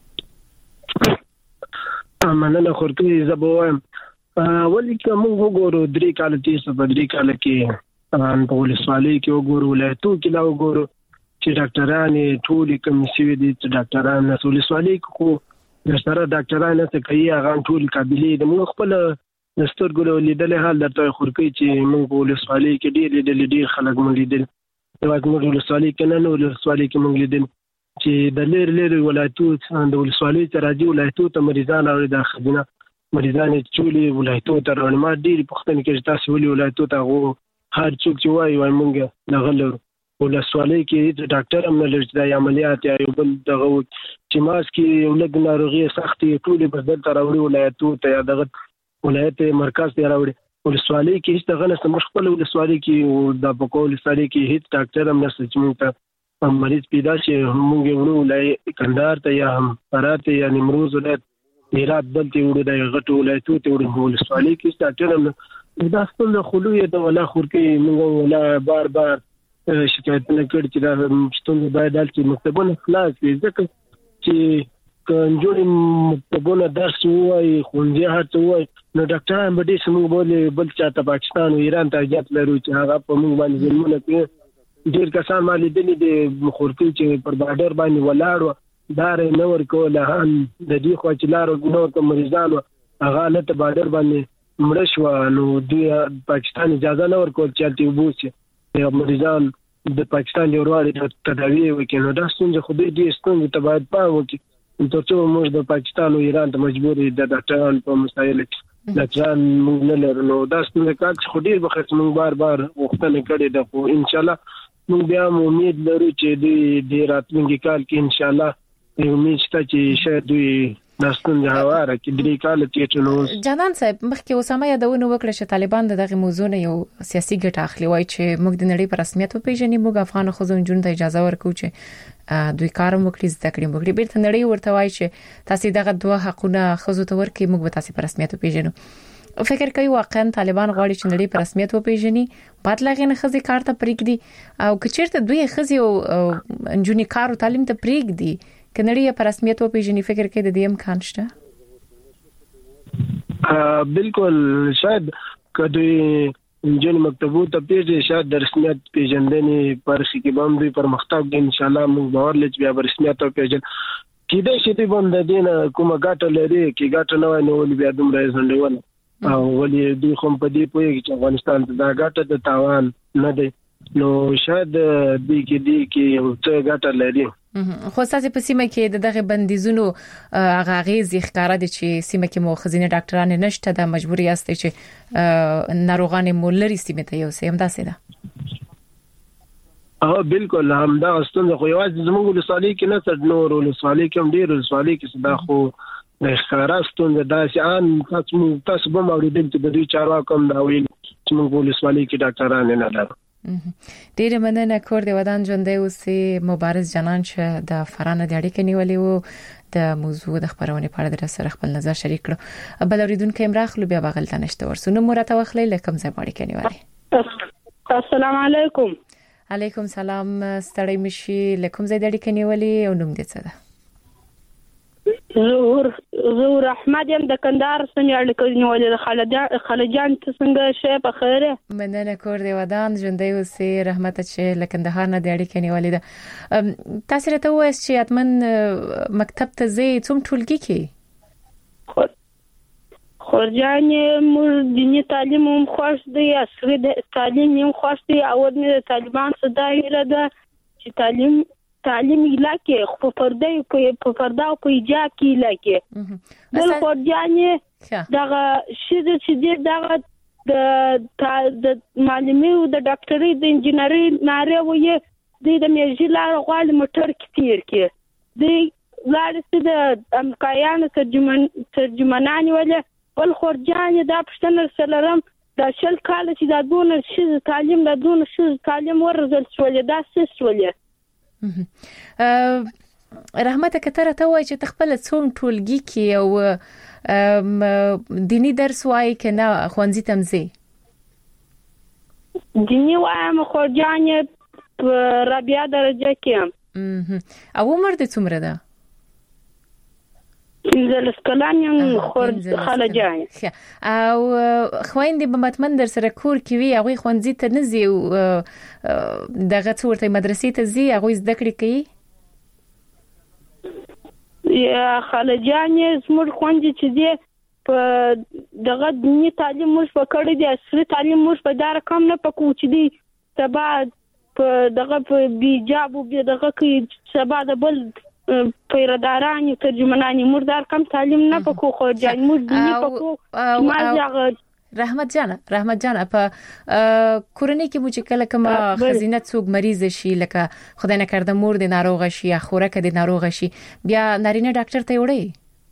مننه خورته زبوم ولی کوم وګورو درې کال تیس په درې کال کې په ولسوالۍ کې وګورو ولایتو کې لا وګورو چې ډاکټران ټول کوم سیوی دي چې ډاکټران نه ولسوالۍ کو د سره ډاکټرانو ته کوي هغه ټول قابلیت د موږ خپل سترګو لیدل حال درته خورکې چې موږ په ولسوالۍ کې ډېر لیدل ډېر خلک مونږ لیدل د موږ ولسوالۍ کې نه نو ولسوالۍ کې مونږ لیدل چې د لیر لیر ولایتو د ولسوالۍ ته راځي ولایتو ته مریضان او د خزینه مریضان چولي ولایتو ته روان ما ډېر پښتنه کې تاسو ولي ولایتو ته غو هر څوک چې وایي وای مونږ لغلو ولسوالۍ کې د ډاکټر هم نه لږ د عملیات یا یو بل دغه چې ماس کې یو لږ ناروغي سختي ټول په بدل تر وړي ولایتو ته یا دغه ولایت مرکز ته راوړي ولسوالۍ کې هیڅ دغه نه مشکل ولسوالۍ کې او د بکول ولسوالۍ کې هیڅ ډاکټر هم نه چې موږ ته مریض پیدا شي موږ ورو ولای کندهار ته یا هم فرات یا نیمروز ولایت هرات دلته وړو د غټو ولایتو ته وړو ولسوالۍ کې ډاکټر هم دا ستل خلوی ته ولا خورکې موږ ولا بار بار شکایتونه کړي چې دا ستونزه باید دلته مکتبونه خلاص وي ځکه چې کنجوري مکتبونه درس وایي خونځي هڅه وایي نو ډاکټران به دې سمون بوله بل چاته پاکستان او ایران ته اجازه لري چې هغه په موږ باندې ظلمونه کوي ډېر کسان مالي دي د خورتي چې پر بارډر باندې ولاړو دار نه ورکول هم د دې خو چې لارو نو کوم مریضانو هغه له بارډر باندې مړ شو نو دوی پاکستان اجازه نه ورکول چې تل وبوسي یو مریضان د پاکستان یو وړاندې تداوی وکړي نو دا څنګه خو دې دې څنګه ته باید پام وکړي ترڅو موږ د پاکستان او ایران ته مجبور دي د ډاکټران په مسایل کې ډاکټران موږ نه لرو نو دا څنګه کار چې خو ډیر بخښ موږ بار بار وختونه کړي د خو ان شاء الله موږ بیا امید لرو چې دې د راتلونکي کال کې ان شاء الله امید شته چې شاید دوی داستون جواره کې درې کال تیر نو جانان صاحب مخکې اسامه یادونه وکړه چې طالبان دغه موضوع نه یو سیاسي ګټه اخلي وای چې موږ د نړۍ په رسمیت پیژنې موږ افغان خوځون جون ته اجازه ورکو چې دوی کار وکړي زده کړي موږ بیرته نړۍ ورته وای چې تاسو دغه دوه حقونه خوځو ته ورکړي موږ به تاسو په رسمیت پیژنو فکر کوي واقعا طالبان غواړي چې نړۍ په رسمیت وپیژني بعد لاغې نه خزي کار ته پریږدي او کچیرته دوی خزي او انجونی کار او تعلیم ته پریږدي کنړۍ په رسمیت وپیژني فکر کوي د دې امکان شته بالکل شاید کدی انجونی مکتبو ته پیږي شاید د رسمیت پیژندنې پر سکی باندې پر مختګ ان شاء الله موږ باور لچ بیا رسمیت پیژن کیدای شي دې باندې دینه کومه ګټه لري کې ګټه نه وای نو ول بیا دومره ځندول او ولې دوی کوم په دې پوهیږي چې افغانستان ته دا ګټه د تاوان نه دی نو شاید دې کې دې کې څه ګټه لري خو تاسو په سیمه کې دغه بندیزونو هغه غیز ښکارا دي چې سیمه کې مو خزینه ډاکټران نشته د مجبوری است چې ناروغان مولري سیمه ته یو سیم داسې ده اه بالکل هم دا ستونزه خو یوازې زموږ ولسوالۍ کې نه تر نور ولسوالۍ کې هم ډیر ولسوالۍ کې صدا خو د ښکاراستون د داسې ان تاسو تاسو به اوریدل چې د دوی چارواکو دا ویل چې موږ ولسوالۍ کې ډاکټران نه لرو ډیر مننه کور دی ودان ژوندې اوسې مبارز جنان چې د فرانه د اړیکې نیولې وو د موضوع د خبرونه په اړه در سره خپل نظر شریک کړو بل اوریدونکو امراخلو بیا بغل ته نشته ورسونه مرته وخلې لکم ځای باندې کې نیولې السلام علیکم علیکم سلام ستړی مشي لکم ځای د اړیکې نیولې او نوم دې څه ده زور زور احمد يم د کندهار څنګه اړیکې نیولې خالد خالجان ته څنګه شي په خیره مننه کور دی ودان ژوندې اوسې رحمت چې لکندهار نه د اړیکې نیولې ده تاسو راته وایي چې اتمن مکتب ته زی څوم ټولګي کې خورجان مور دینی تعلیم هم خوښ دی عصري تعلیم هم خوښ دی او د طالبان صدايره ده چې تعلیم تعلیم علاقه خو پرده په پرده او په ایجاب کې علاقه بل خورجان دغه شیزه چې دی دغه د د معلمي او د ډاکټري د انجینری ناره وې د میژي لار غوړ موټر کې تیر کې دی لارسته د امکایانو ترجمان ترجمانان ولې ول خورجان دا پښتنه سلام دا شل کال چې دا دونه شیزه تعلیم دا دونه شیزه تعلیم ورزل شولې دا سس شولې رحمت کتره ته وای چې تخپل څوم ټولګي کې او دینی درس وای کنه خوانزي تمزي دینی وایم خو جان رابعه درجه کې او عمر دې څومره ده انزل سکلانیم خورد خالجان او خويندې به متمن در سره کور کې وي هغه خوانزي ته نزي دغه څورته مدرسې ته زی هغه زده کړې کوي یا خالجان زموږ خوندې چې دی په دغه دینی تعلیم موږ په کړی دی عصري تعلیم موږ په دار کم نه پکو چې دی سبا په دغه په بیجاب او دغه کې سبا د بل پیردارانی ترجمانانی مردار کم تعلیم نه پکو خو جان مور دینی پکو ما ځغ رحمت جان رحمت جان په کورنۍ کې مو چې کله کوم خزینه څوک مریض شي لکه خدای نه کړه مور د ناروغ شي یا خوراک د ناروغ شي بیا نارینه ډاکټر ته وړي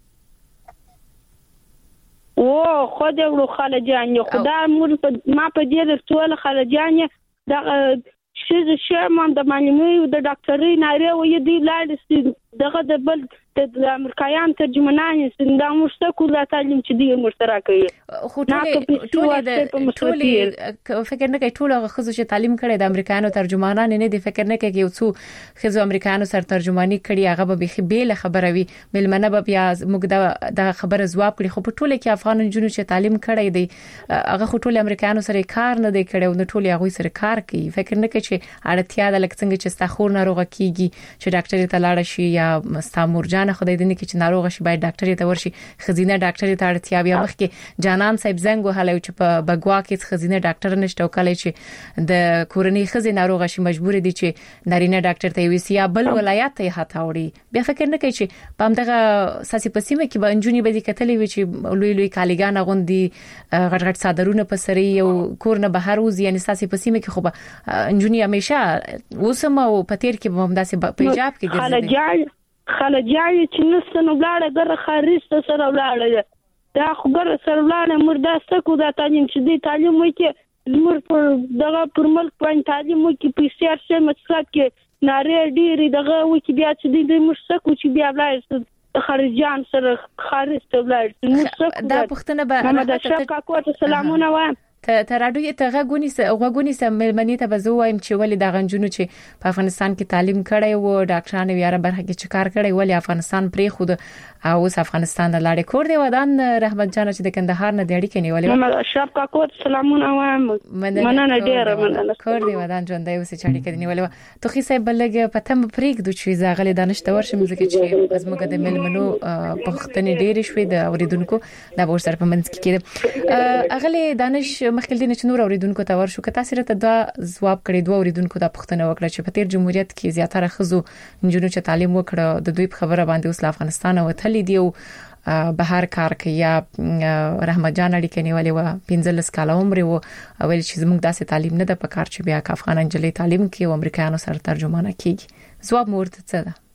او خو دې ورو خالجان خدا مور ما په دې درته خالجان دا شیز شرمم د معلومي او د ډاکټري ناره وې دی لاړ دغه د بل د امریکایان ترجمانان څنګه مشته کوله تعلیم چې دی مشترک کوي خو ټول ټول د ټول فکر نه کوي ټول غوښه چې تعلیم کړي د امریکایانو ترجمانان نه دي فکر نه کوي یو څو خزو امریکایانو سره ترجمانی کړي هغه به بخي بیل خبره وي ملمنه به بیا موږ د خبره جواب کړي خو په ټوله کې افغان جنونو چې تعلیم کړي دي هغه خو ټول امریکایانو سره کار نه دی کړي او ټول هغه سره کار کوي فکر نه کوي چې اړتیا د لکه څنګه چې ستخور ناروغه کیږي چې ډاکټر ته لاړ شي یا مستامورجان خدای دې نه کې چې ناروغ شي باید ډاکټر ته ورشي خزینه ډاکټر ته اړتیا بیا مخکې جانان صاحب زنګ وهلو چې په بګوا کې خزینه ډاکټر نشته او کله چې د کورنۍ خزینه ناروغ شي مجبور دي چې نارینه ډاکټر ته وي یا بل ولایت ته هټاوړي بیا فکر نه کوي چې په همدغه ساسي پسیمه کې به انجونی به دي کتلې وي چې لوی لوی کالیګان غوندي غټ غټ صادرونه په سری او کورنه بهر وزي یعنی ساسي پسیمه کې خو به انجونی همیشه وسمه او پتیر کې به همداسې په ایجاب کې ګرځي خلجان چې نسنو ولاړه ګره خارسته سره ولاړه دا خو ګره سره ولاړه مردا سکو دا تعلیم چې دی تعلیم وکي مر پر دغه پر ملک باندې تعلیم وکي په سیار سم مصرف کې ناره ډیری دغه وکي بیا چې دی مر سکو چې بیا ولاړ خارجان سره خارسته ولاړ مر سکو دا پښتنه به محمد اشرف کاکو ته سلامونه وایم ته ته راډیو ته غوګونی سه غوګونی سه ملمنې ته بزو وایم چې ولې د غنجونو چې په افغانستان کې تعلیم کړی وو ډاکټرانو یاره برخه کې چې کار کړی ولې افغانستان پرې خود او اوس افغانستان نه لاړې کور دی ودان رحمت جان چې د کندهار نه د اړیکې نیولې محمد اشرف کاکو سلامونه وایم مننه ډیره مننه کور دی ودان ژوند دی اوس چې اړیکې نیولې ته خو صاحب بلګ پته م پرېګ د چې زاغله دانشته ورشم ځکه چې زموږ د ملمنو پښتنې ډېرې شوې د اوریدونکو دا به سره په منځ کې کېده اغله دانش مخکې دین چې نور اوریدونکو ته ورشو که تاسو ته دا جواب کړی دوه اوریدونکو ته پښتنه وکړه چې په تیر جمهوریت کې زیاتره خزو نجونو چې تعلیم وکړه د دوی په خبره باندې اوس افغانستان او تل دی او بهر کار کوي یا رحمت جان اړیکې نیولې و پنځلس کاله عمر و اول چې زموږ داسې تعلیم نه د پکار چې بیا افغان انجلې تعلیم کوي او امریکایانو سره ترجمانه کیږي جواب مورته څه ده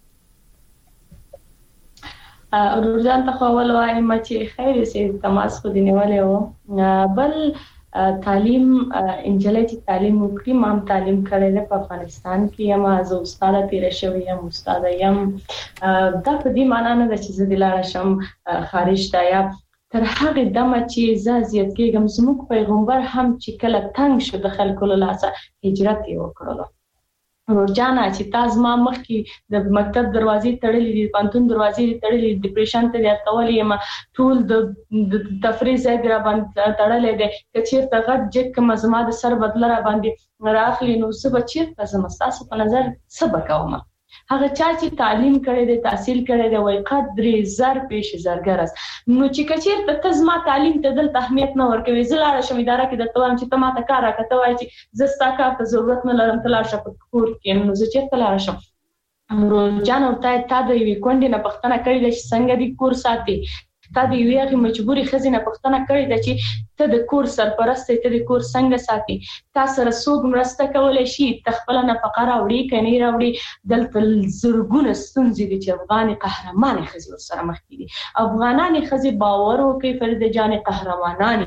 ورځان ته اول وایم چې خیر سي تماس خو دی نیولې و بل تعلیم انجلې چې تعلیم وکړي مام تعلیم کړل په افغانستان کې یم از استاد تیر شوی یم استاد یم دا په دې معنی نه چې زه د لاړ شم خارج ته یا تر هغه دمه چې زازیت کېږم زموږ پیغمبر هم چې کله تنگ شو د خلکو له لاسه هجرت یې وکړلو ورجانا چې تاسو ما مخ کې د مکتب دروازې تړلې دي پانتون دروازې تړلې ډیپریشن ته یاتولې ما ټول د تفریح ځای را باندې تړلې دي چې ته غټ جک مزما د سر بدل را باندې راخلی نو څه بچی ته زمستاسو په نظر څه بکاوم هغه چا چې تعلیم کړی دی تحصیل کړی دی وای قدرې زر پیش زرګرس نو چې کچیر ته تزما تعلیم ته دل اهمیت نه ورکوي زلاړه شم اداره کې د توام چې تما ته کار راکته وای چې زستا کار ته ضرورت نه لرم تلار شپ کور کې نو زه چې تلار شم روزانه ورته تا د وی کونډې نه پښتنه کړی دی څنګه دی کور ساتي تا دی ویغه مجبوري خزینه پښتنه کړی دی چې ته د کور سرپرست ته د کور څنګه ساتي تاسو سره څوک مرسته کولای شي تخپل نه فقره راوړي کني راوړي دلته زرګونه ستونزې دي چې افغان قهرمان خزي سره مخ دي افغانان خزي باور او کوي فرید جان قهرمانان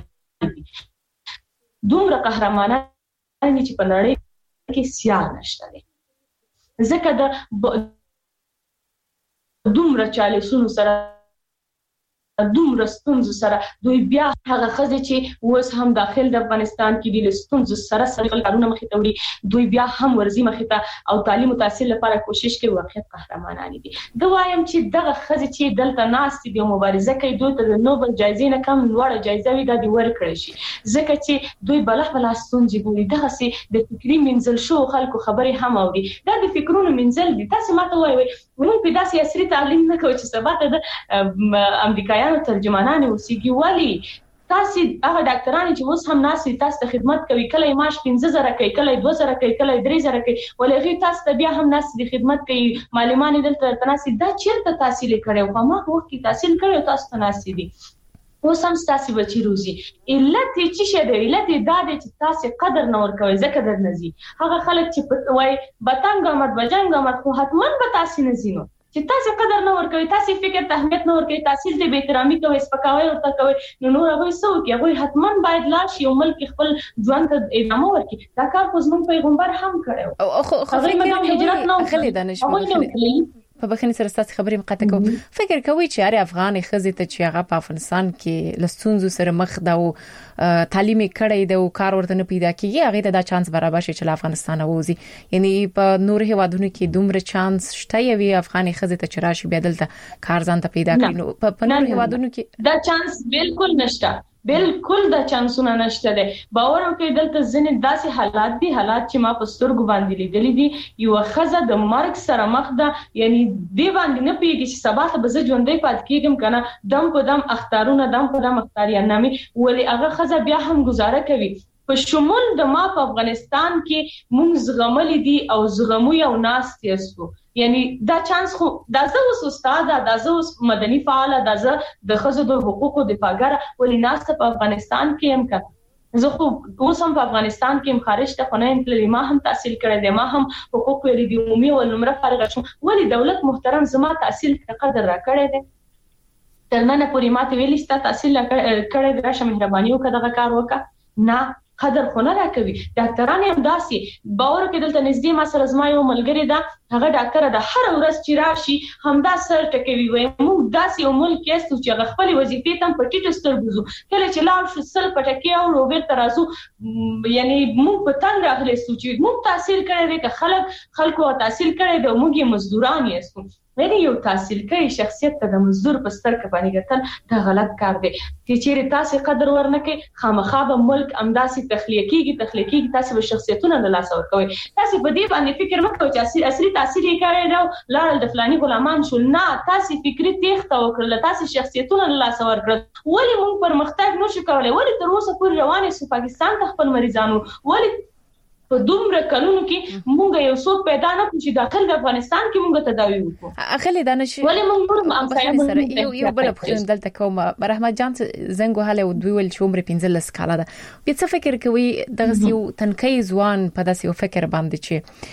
دومره قهرمانان چې په نړۍ کې سیال نشته دي ځکه د دومره چالیسونو سره دومره ستونزو سره دوی بیا هغه خزه چې اوس هم داخل د افغانستان کې د ستونزو سره سره کارونه مخې ته وړي دوی بیا هم ورزي مخې ته او تعلیم او تحصیل لپاره کوشش کوي واقعیت قهرمانان دي دا وایم چې دغه خزه چې دلته ناس دي مبارزه کوي دوی ته د نوبل جایزې نه کم لوړه جایزه وي د ورکړي شي ځکه چې دوی بلخ بلا ستونزې ګوري دغه سي د فکری منزل شو خلکو خبرې هم اوري دا د فکرونو منزل دي تاسو ماته وایي موږ په داسې عصري تعلیم نه کوو چې سبا ته د امریکایانو ترجمانان اوسېږي ولی تاسو هغه ډاکټرانو چې اوس هم ناسي تاسو ته خدمت کوي کله معاش پنځه زره کوي کله دوه زره کوي کله درې زره کوي ولې غي تاسو ته بیا هم ناسي د خدمت کوي معلمان دلته تناسي دا چیرته تحصیل کړو په ما وخت کې تحصیل کړو تاسو ته ناسي دي اوس هم تاسو بچی روزي علت چې شه دی علت دا دی چې تاسو قدر نه ورکوي ځکه در نزي هغه خلک چې وای بتنګ آمد بجنګ آمد خو حتمان به تاسو نزینو چې تاسو قدر نه ورکوي تاسو فکر ته اهمیت نه ورکوي تاسو دې به احترامي کوي سپکاوي ورته کوي نو نور هغه څه کوي هغه حتمان باید لا شي او ملک خپل ځوان ته ادامه ورکړي دا کار خو زموږ پیغمبر هم کړو خو خو هجرت نه خلې دانش په بخښنې سره ستاسو خبرې مقاطع کوم فکر کوي چې هر افغان خزې ته چې هغه په افغانستان کې لستونزو سره مخ دا او تعلیم کړي دا او کار ورته نه پیدا کیږي هغه ته دا چانس برابر شي چې افغانستان ووزي یعنی په نور هیوادونو کې دومره چانس شته یوي افغان خزې ته چې راشي بیا دلته کار ځان ته پیدا کړي نو په نور هیوادونو کې دا چانس بالکل نشته بالکل دا چانسونه نشته ده باور وکړئ دلته ځنې داسې حالات دي حالات چې ما په سترګو باندې لیدلې دي یو خزه د مرګ سره مخ ده یعنی دی باندې نه پیږي چې سبا ته به ژوندۍ پات کېږم کنه دم په دم اختارونه دم په دم اختاریان نامي ولی هغه خزه بیا هم گزاره کوي په شمول د ما په افغانستان کې مونږ زغمل دي او زغمو یو ناس تیسو یعنی دا چانس خو دا زه اوس استاد دا زه اوس مدني فعال دا زه د خزو د حقوقو دفاعګر ولې ناس په افغانستان کې هم کړ زه خو اوس هم په افغانستان کې خارج ته خونه انتلې ما هم تحصیل کړی دی، ما هم حقوق ویلي دي، عمومي او نمره فارغه شوم، ولی دولت محترم زما تحصیل قدر را کړی دی. تر نن پورې ماته ویلي ستا تحصیل کړی دی، راشه مهرباني وکړه دغه کار وکړه. نه قدر خو نه راکوي. ډاکټران هم داسې باور کې دلته نږدې ما سره زما یو ملګری ده، هغه ډاکټر ده، هر ورځ چې راشي همدا سر ټکوي، وایي موږ داسې یو ملک یاستو چې هغه خپل وظیفې ته په ټیټ سترګو ځو، کله چې لاړ شو سل پټکي او روبر ترازو، یعنی موږ په تنګ راغلي سو چې موږ تحصیل کړی دی، که خلک خلکو تحصیل کړی دی، موږ یې مزدوران یاستو. وایي یو تحصیل کوي شخصیت ته د مزدور په سترګه باندې کتل دا غلط کار دی. چې چیرې تاسو قدر ورنکې خامخا به ملک امداسي تخلیقيږي تخلیقيږي تاسو به شخصیتونه نه لاس ورکوي. تاسو په دې باندې فکر مکوئ چې اصلي تاثیر یې کړی دی لاړل د فلاني غلامان شول. نه، تاسو فکری تېښته وکړه، تاسو شخصیتونه نه لاس ورکړل. ولی موږ پرمختګ نشو کولای؟ ولی تر اوسه پورې روانې سو پاکستان ته خپل مریضانو؟ ولی په دومره کلونو کې مونږ یو څوک پیدا نه کړو چې داخل د افغانستان کې مونږ تداوی وکړو؟ اخلي دانش ولې مونږ نور امسایه سره یو یو بل پښتون دلته کوم رحمت جان زنګ وهله او دوی ول چې عمر پنځلس کاله ده. په څه فکر کوي دغه یو تنکي ځوان په داسې یو فکر باندې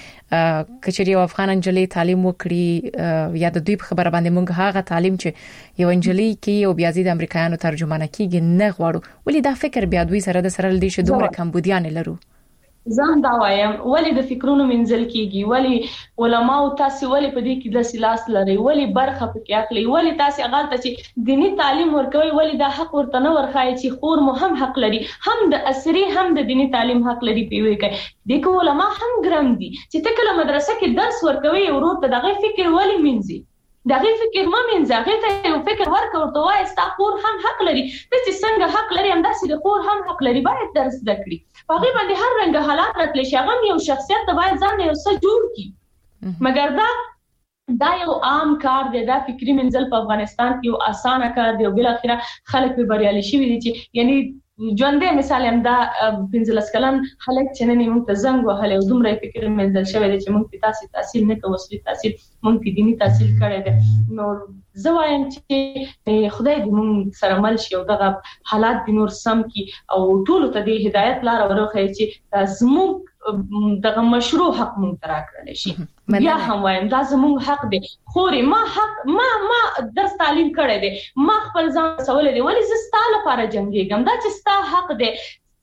چې کچري او افغان انجلي تعلیم وکړي یا د دوی په خبره باندې مونږ هغه تعلیم چې یو انجلي کې او بیا زید امریکایانو ترجمانه کیږي نه غواړو؟ ولې دا فکر بیا دوی سره د سره لدی چې دومره کمبودیان لرو؟ ځان دا وایم ولی د فکرونو منځل کیږي، ولی علما او تاسو ولی په دې کې د سلاس لري، ولی برخه پکې اخلي، ولی تاسو غلطه چې دینی تعلیم ورکوي، ولی دا حق ورته نه ورخای چې خور مو هم حق لري، هم د عصري هم د دینی تعلیم حق لري پیوي کوي. دغه علما هم ګرم دي چې ته کله مدرسه کې درس ورکوي ورور ته دغه فکر ولی منځي، دغه فکر ما منځه هغه ته یو فکر ورکو ورته وای ستا خور هم حق لري، چې څنګه حق لري هم داسې د خور هم حق لري، باید درس دکړي. هغه باندې هر رنګ حالات راتلی شي، هغه یو شخصیت ته باید ځان یو څه جوړ کړي. مګر دا دا یو عام کار دی، دا فکری منځل په افغانستان کې یو اسانه کار دی او بل اخره خلک به بریالي شي دي چې یعنی ژوندې مثال هم دا پنځلس کلن خلک چې نه موږ ته زنګ وهله او دومره فکر منځل شوی دی چې موږ په تاسو تحصیل نه کوو، اصلي تحصیل موږ په دینی تحصیل کړی دی. نو زه وایم چې خدای دې موږ سره مل شي او دغه حالات د نور سم کی او ټول ته د هدایت لار ورخه چې زموږ دغه مشروع حق مونږ ترا کړل شي. بیا هم وایم دا زموږ حق دی، خوري ما حق ما ما درس تعلیم کړی دی، ما خپل ځان سوال دی، ولی زه ستاسو لپاره جنگیږم، دا چې ستا حق دی،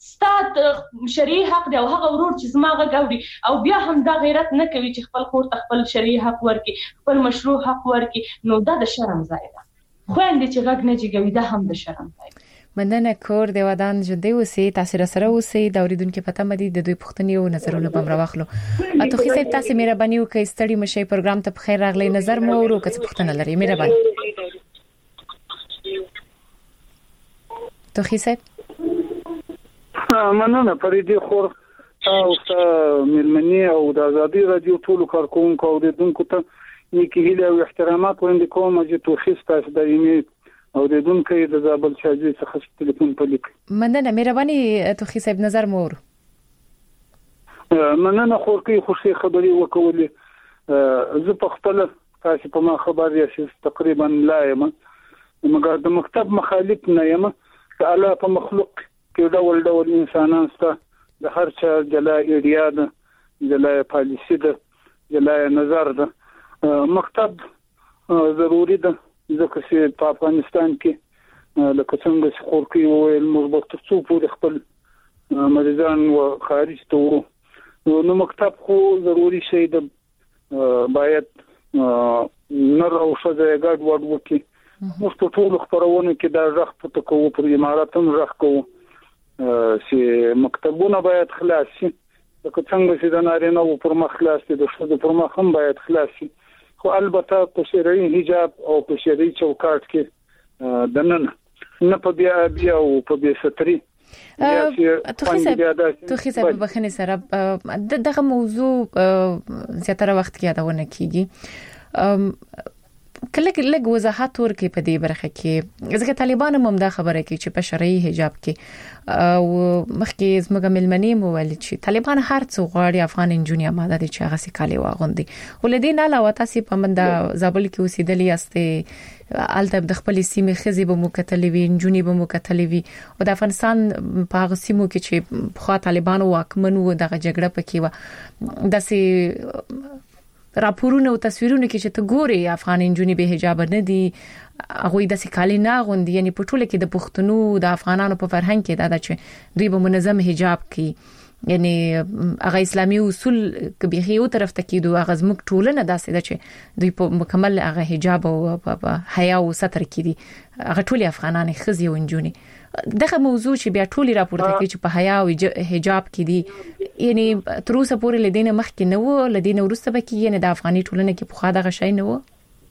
ستا شرعي حق دی او هغه ورور چې زما غوړي او بیا هم دا غیرت نه کوي چې خپل خور ته خپل شرعي حق ورکي، خپل مشروع حق ورکي، نو دا د شرم ځای ده. خو اندې چې غږ نه جګوي دا هم د شرم ځای ده. مننه کور دی ودان جدي وسی تاسو سره وسی د اوریدونکو پته مدي د دوی پښتني او نظرونه بم راوخلو. اته خو سید تاسو مهرباني وکړئ ستړي مشي پروګرام ته بخیر راغلی، نظر مو ورو کڅ پښتنه لري مهرباني. ته خو سید مننه فريدي خور او ملمني او د ازادي رادیو ټولو کارکونکو او اوریدونکو ته نیکی هیله او احترامات وړاندې کوم چې توخیس تاسو د ایمه او د دونکو د زابل شاجي څخه ټلیفون پلیک. مننه مهرباني توخی صاحب نظر مور. مننه خور کې خوشي خبري وکولې زه په خپل تاسو په ما خبر یې تقریبا لا یم، مګر د مکتب مخالف نه یم، چې الله په مخلوق کې ډول ډول انسانان سته، د هر چا جلا ایډیا ده، جلا پالیسی ده، جلا نظر ده. مکتب ضروری ده ځکه چې په افغانستان کې لکه څنګه چې خور کې ویل مثبت څو پورې خپل مریضان و خارج ته ورو، نو مکتب خو ضروری شی ده، باید نر او ښځه ګډ وډ وکړي. موږ په ټولو خپرونو کې دا غږ پورته کوو، پر امارات هم غږ کوو چې مکتبونه باید خلاص شي، لکه څنګه چې د نارینه و پر مخ خلاص دي د ښځو پر مخ هم باید خلاص شي، خو البته په شرعي حجاب او په شرعي چوکاټ کې د نن نه په بیا بیا او په بیا ستري. تو خو صاحب بخنه سره دغه موضوع زیاتره وخت کې یادونه کیږي. کله لږ وضاحت ورکړي په دې برخه کې ځکه طالبان هم دا خبره کوي چې په شرعي حجاب کې او مخکې زموږ ملمنې مو ویل چې طالبان هر څو غواړي افغان انجونیا ماده دي چې هغه سي کالي واغوندي ولدي نه علاوه تاسو په منده زابل کې اوسېدلې استه الته د خپل سیمې خزي به مکتلې وي انجونی به مکتلې وي او د افغانستان په هغه سیمو کې چې خو طالبان واکمن وو دغه جګړه پکې و داسې راپورونه او تصویرونه کې چې ته ګوري افغان انجونی به حجاب نه دي هغه د سکالي نه غوندي یعنی په ټوله کې د پښتنو د افغانانو په فرهنګ کې دا چې دوی به منظم حجاب کوي یعنی هغه اسلامي اصول کبيخي یو طرف ته کېدو هغه زموږ ټولنه داسې ده چې دوی په مکمل هغه حجاب او حیا او ستر کړي هغه ټول افغانان خزي او انجونی دغه موضوع چې بیا ټولي راپورته کوي چې په حیا او حجاب کې دي یعنی تر اوسه پورې لدینه مخکې نه و لدینه ورسته به کې یعنی د افغاني ټولنه کې په خاطر غشای نه و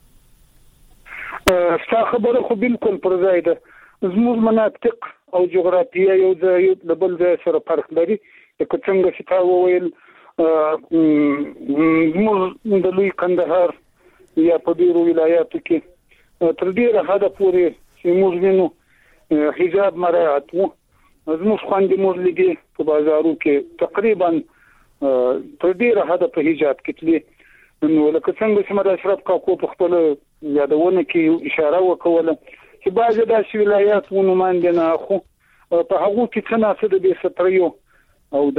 ستا خبره خو بالکل پر ځای ده زموږ مناطق او جغرافیه یو ځای د بل ځای سره فرق لري که څنګه چې تا وویل زموږ د لوی کندهار یا په ډیرو ولایاتو کې تر ډیره حده پورې چې موږ وینو حجاب مراعات وو زموږ خوندې موږ لګي په بازارو کې تقریبا تر ډیره حده په حجاب کې تلې نو لکه څنګه چې مر اشرف کاکو په خپل یادونه کې اشاره وکوله چې بعض داسې ولایات ونوماندې نه خو په هغه کې څه نه څه د بي ستریو او د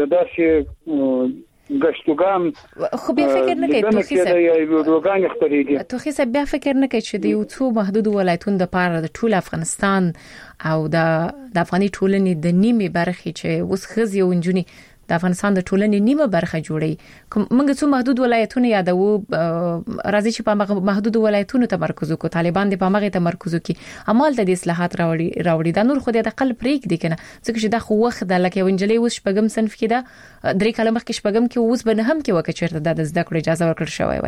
داسې غشتوګام خو بیا فکر نه کوي توخي سره یو روغان خبرېږي توخي سره بیا فکر نه کوي چې د یو څو محدود ولایتونو د پاره د ټول افغانستان او د د افغاني ټولنې د نیمه برخه چې اوس خزي او انجونی د افغانستان د ټولنې نیمه برخه جوړي موږ څو محدود ولایتونه یادو راځي چې په محدود ولایتونو تمرکز وکړو طالبان د پامغه تمرکز وکړي عمل د اصلاحات راوړي راوړي د نور خو د خپل پریک دي کنه ځکه چې دا خو وخت د لکه ونجلې وس شپږم صنف کې دا درې کاله مخکې شپږم کې اوس به نه هم کې وکړي چې د زده کړې اجازه ورکړل شوی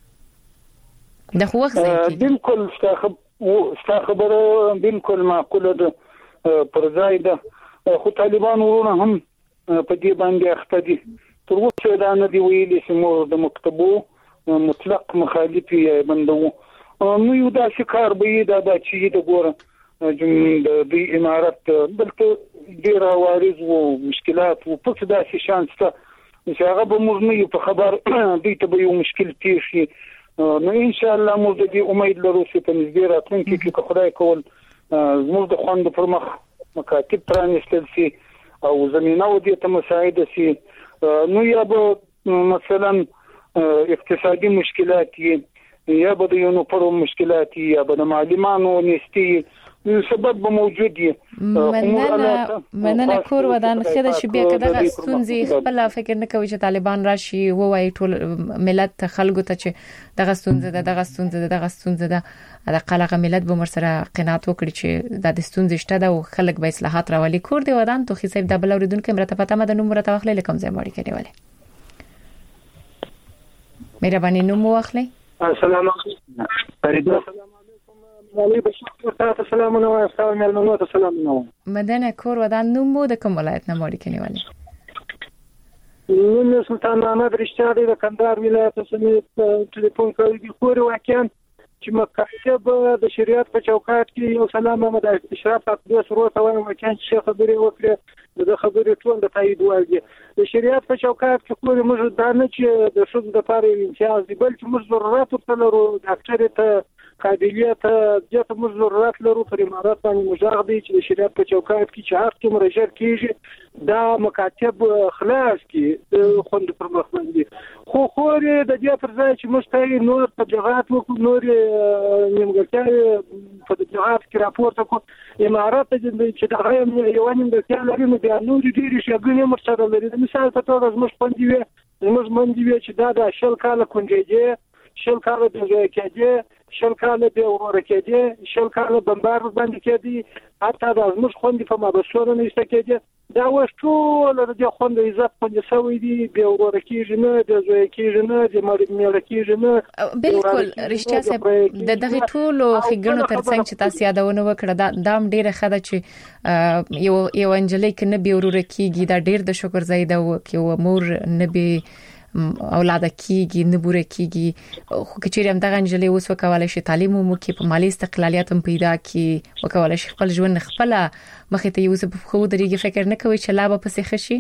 وای دا خو وخت دی بالکل ستا خبره بالکل معقوله ده پر ځای ده خو طالبان ورونه هم په دې باندې اخته دي تر اوسه دا نه دی ویلي چې موږ د مکتبو مطلق مخالف یې بندو نو یو دا شکار به دا د چي د ګوره د دې امارت بلته ډیر وارز او مشکلات او په څه داسې شانس ته چې هغه به موږ نه یو په خبر دې ته به یو مشکل پیښ شي نو ان شاء الله موږ دې امید لرو چې په نږدې راتلونکي کې خدای کول موږ د خوند پر مخ مکاتب پرانیستل شي او زمينه و دې ته مساعده شي نو یا به مثلا اقتصادي مشکلات یا به د یو نو مشکلات یا به د معلمانو نيستي سبب به موجود دي مننه مننه کور ودان خده چې بیا کده ستونزې خپل فکر نه کوي چې طالبان راشي وای ټول ملت خلکو ته چې دغه ستونزه ده دغه ستونزه ده دغه ستونزه ده د قلقه ملت به مرسره قناعت وکړي چې د ستونزې شته ده او خلک به اصلاحات راولي کور دی ودان تو خصيب د بل اوریدونکو مرته پته مده نو مرته واخلې لکم ځای ماړي کړي والے مهرباني نو مو واخلې السلام علیکم فريده علي بشکر تاسو سلام نو تاسو ملمنو ته سلام نو مدنه کور ودان نو مو د کوم ولایت نه ماړي کړي والے نو سلطان محمد رشتیا دی د کندهار ولایت څخه ټلیفون کوي د خور واقعا چې مکتب د شریعت په چوکاټ کې یو سلام محمد اشرف اقدس وروته وایم چې شیخ خبري وکړه د خبرې ټول د تایید وایي د شریعت په چوکاټ کې خو موږ دا نه چې د شوز د لپاره امتیاز دی بلکې موږ ضرورت ورته ډاکټر ته قابلیت د موږ ضرورت لرو پر امارات باندې مجرد دی چې د شریعت په چوکاټ کې چې هر څومره ژر کېږي دا مکاتب خلاص کې خوند پر مخ باندې خو خو د دې پر ځای چې موږ ته نور تبلیغات وکړو نور نیمګړتیا په تبلیغات کې راپورته کو امارات چې دا یو نیمګړتیا لري نو بیا نور ډېری شګونه مرسته لري مثال په توګه موږ پوندې وي موږ مونږ وی چې دا د شل کال کونجېږي شل کال د ځای کېږي شل کال د ورور کېږي شل کال بمبار باندې کېږي حتی د موږ خوندې په مابسوره نه استکېږي دا وشټول د خوند عزت باندې سوي دي به ورور کېږي نه د ځای کېږي نه د مېړه کېږي نه بالکل رښتیا صاحب د دغه ټولو خګنو ترڅنګ چې تاسو یادونه وکړه دا دام ډیره خده چې یو یو انجلې کې نه به ورور کېږي دا ډیر د شکر زیاده و کې و مور نه به اولاد کیږي نه بوره کیږي خو کچې هم دغه نجلې اوس وکولای شي تعلیم مو کې په مالی استقلالیت هم پیدا کی وکولای شي خپل ژوند خپل مخې ته یو څه په خو درېږي فکر نه کوي چې لا به پسې خشي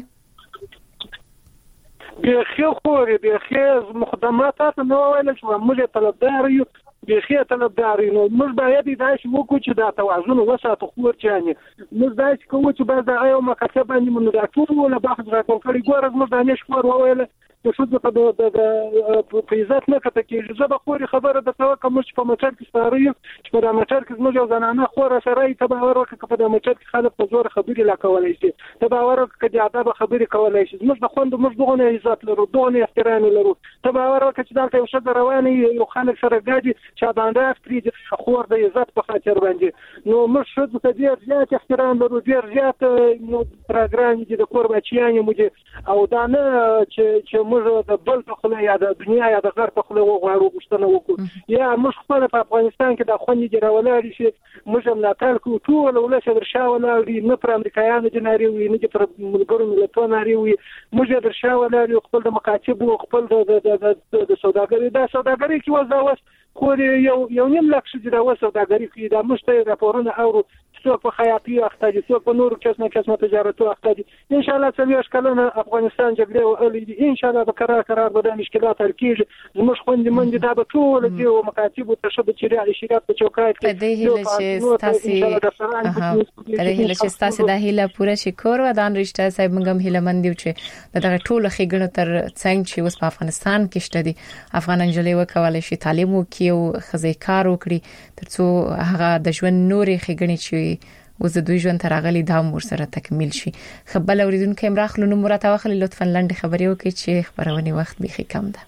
بخي خوري بخي مخدمات نو ولا شو موږ طلبدار یو بخي طلبدار نو موږ باید دا شی وکړو چې دا توازن وساتو خور چاني موږ دا چې کوو چې بعد هغه مکاتب باندې موږ دا ټول ولا باخذ راکړو کړي ګور موږ دا نش خور وویل چې شو د په عزت نه کته کې زه به خوري خبره د توګه مش په مټر کې ساري چې په مټر کې موږ یو زنانه خور سره ته به ورکه په مټر کې خلک په زور خبري لا کولای شي ته به ورکه چې ادب خبري کولای شي موږ د خوند موږ دغه عزت لرو دغه احترام لرو ته به ورکه چې دلته یو شد رواني یو خلک سره ګاډي چې باندې افرید خور د عزت په خاطر باندې نو موږ شد ته ډیر زیات احترام لرو ډیر زیات نو پروګرام دي د کور بچیانو موږ او دا نه چې موږ د بل په خله یا د دنیا یا د غر په خله وغواړو غوښتنه وکړو یا موږ خپل په افغانستان کې د خوندې دی راولای شي موږ هم ناتل کو ټول ولشه درشا ولای نه پر امریکایانو جناري وي نه پر ملګرو ملتونو ناري وي موږ درشا ولای خپل د مکاتب او خپل د د سوداګرۍ د سوداګرۍ کې وځاوس خو یو یو نیم لک شې دا سوداګرۍ کې دا مشته راپورونه او څوک په خیاطي اخته دي څوک په نورو قسمه قسمه تجارتو اخته دي ان شاء الله څلويش کلونه افغانستان جګړه او الې ان شاء الله به قرار قرار به مشکلات حل کیږي زموږ خوندې منځ دا به ټول دي او مکاتب ته شبه چې شریعت په چوکاټ کې د هیله چې تاسو د هیله چې تاسو د هیله پوره شکر و دان رښتا صاحب موږ هم هیله مند یو چې دغه ټول خېګنو تر څنګه چې اوس په افغانستان کې شته دي افغان انجلې وکولای شي تعلیم وکړي او خزې کار وکړي ترڅو هغه د ژوند نورې خېګنې چې وز دوی ژوند ترغلي دا مور سره تکمیل شي خبل اوریدونکو امراخلو نو مرته واخلي لطفا لاندې خبري وکړي چې خبرونه وخت به کم ده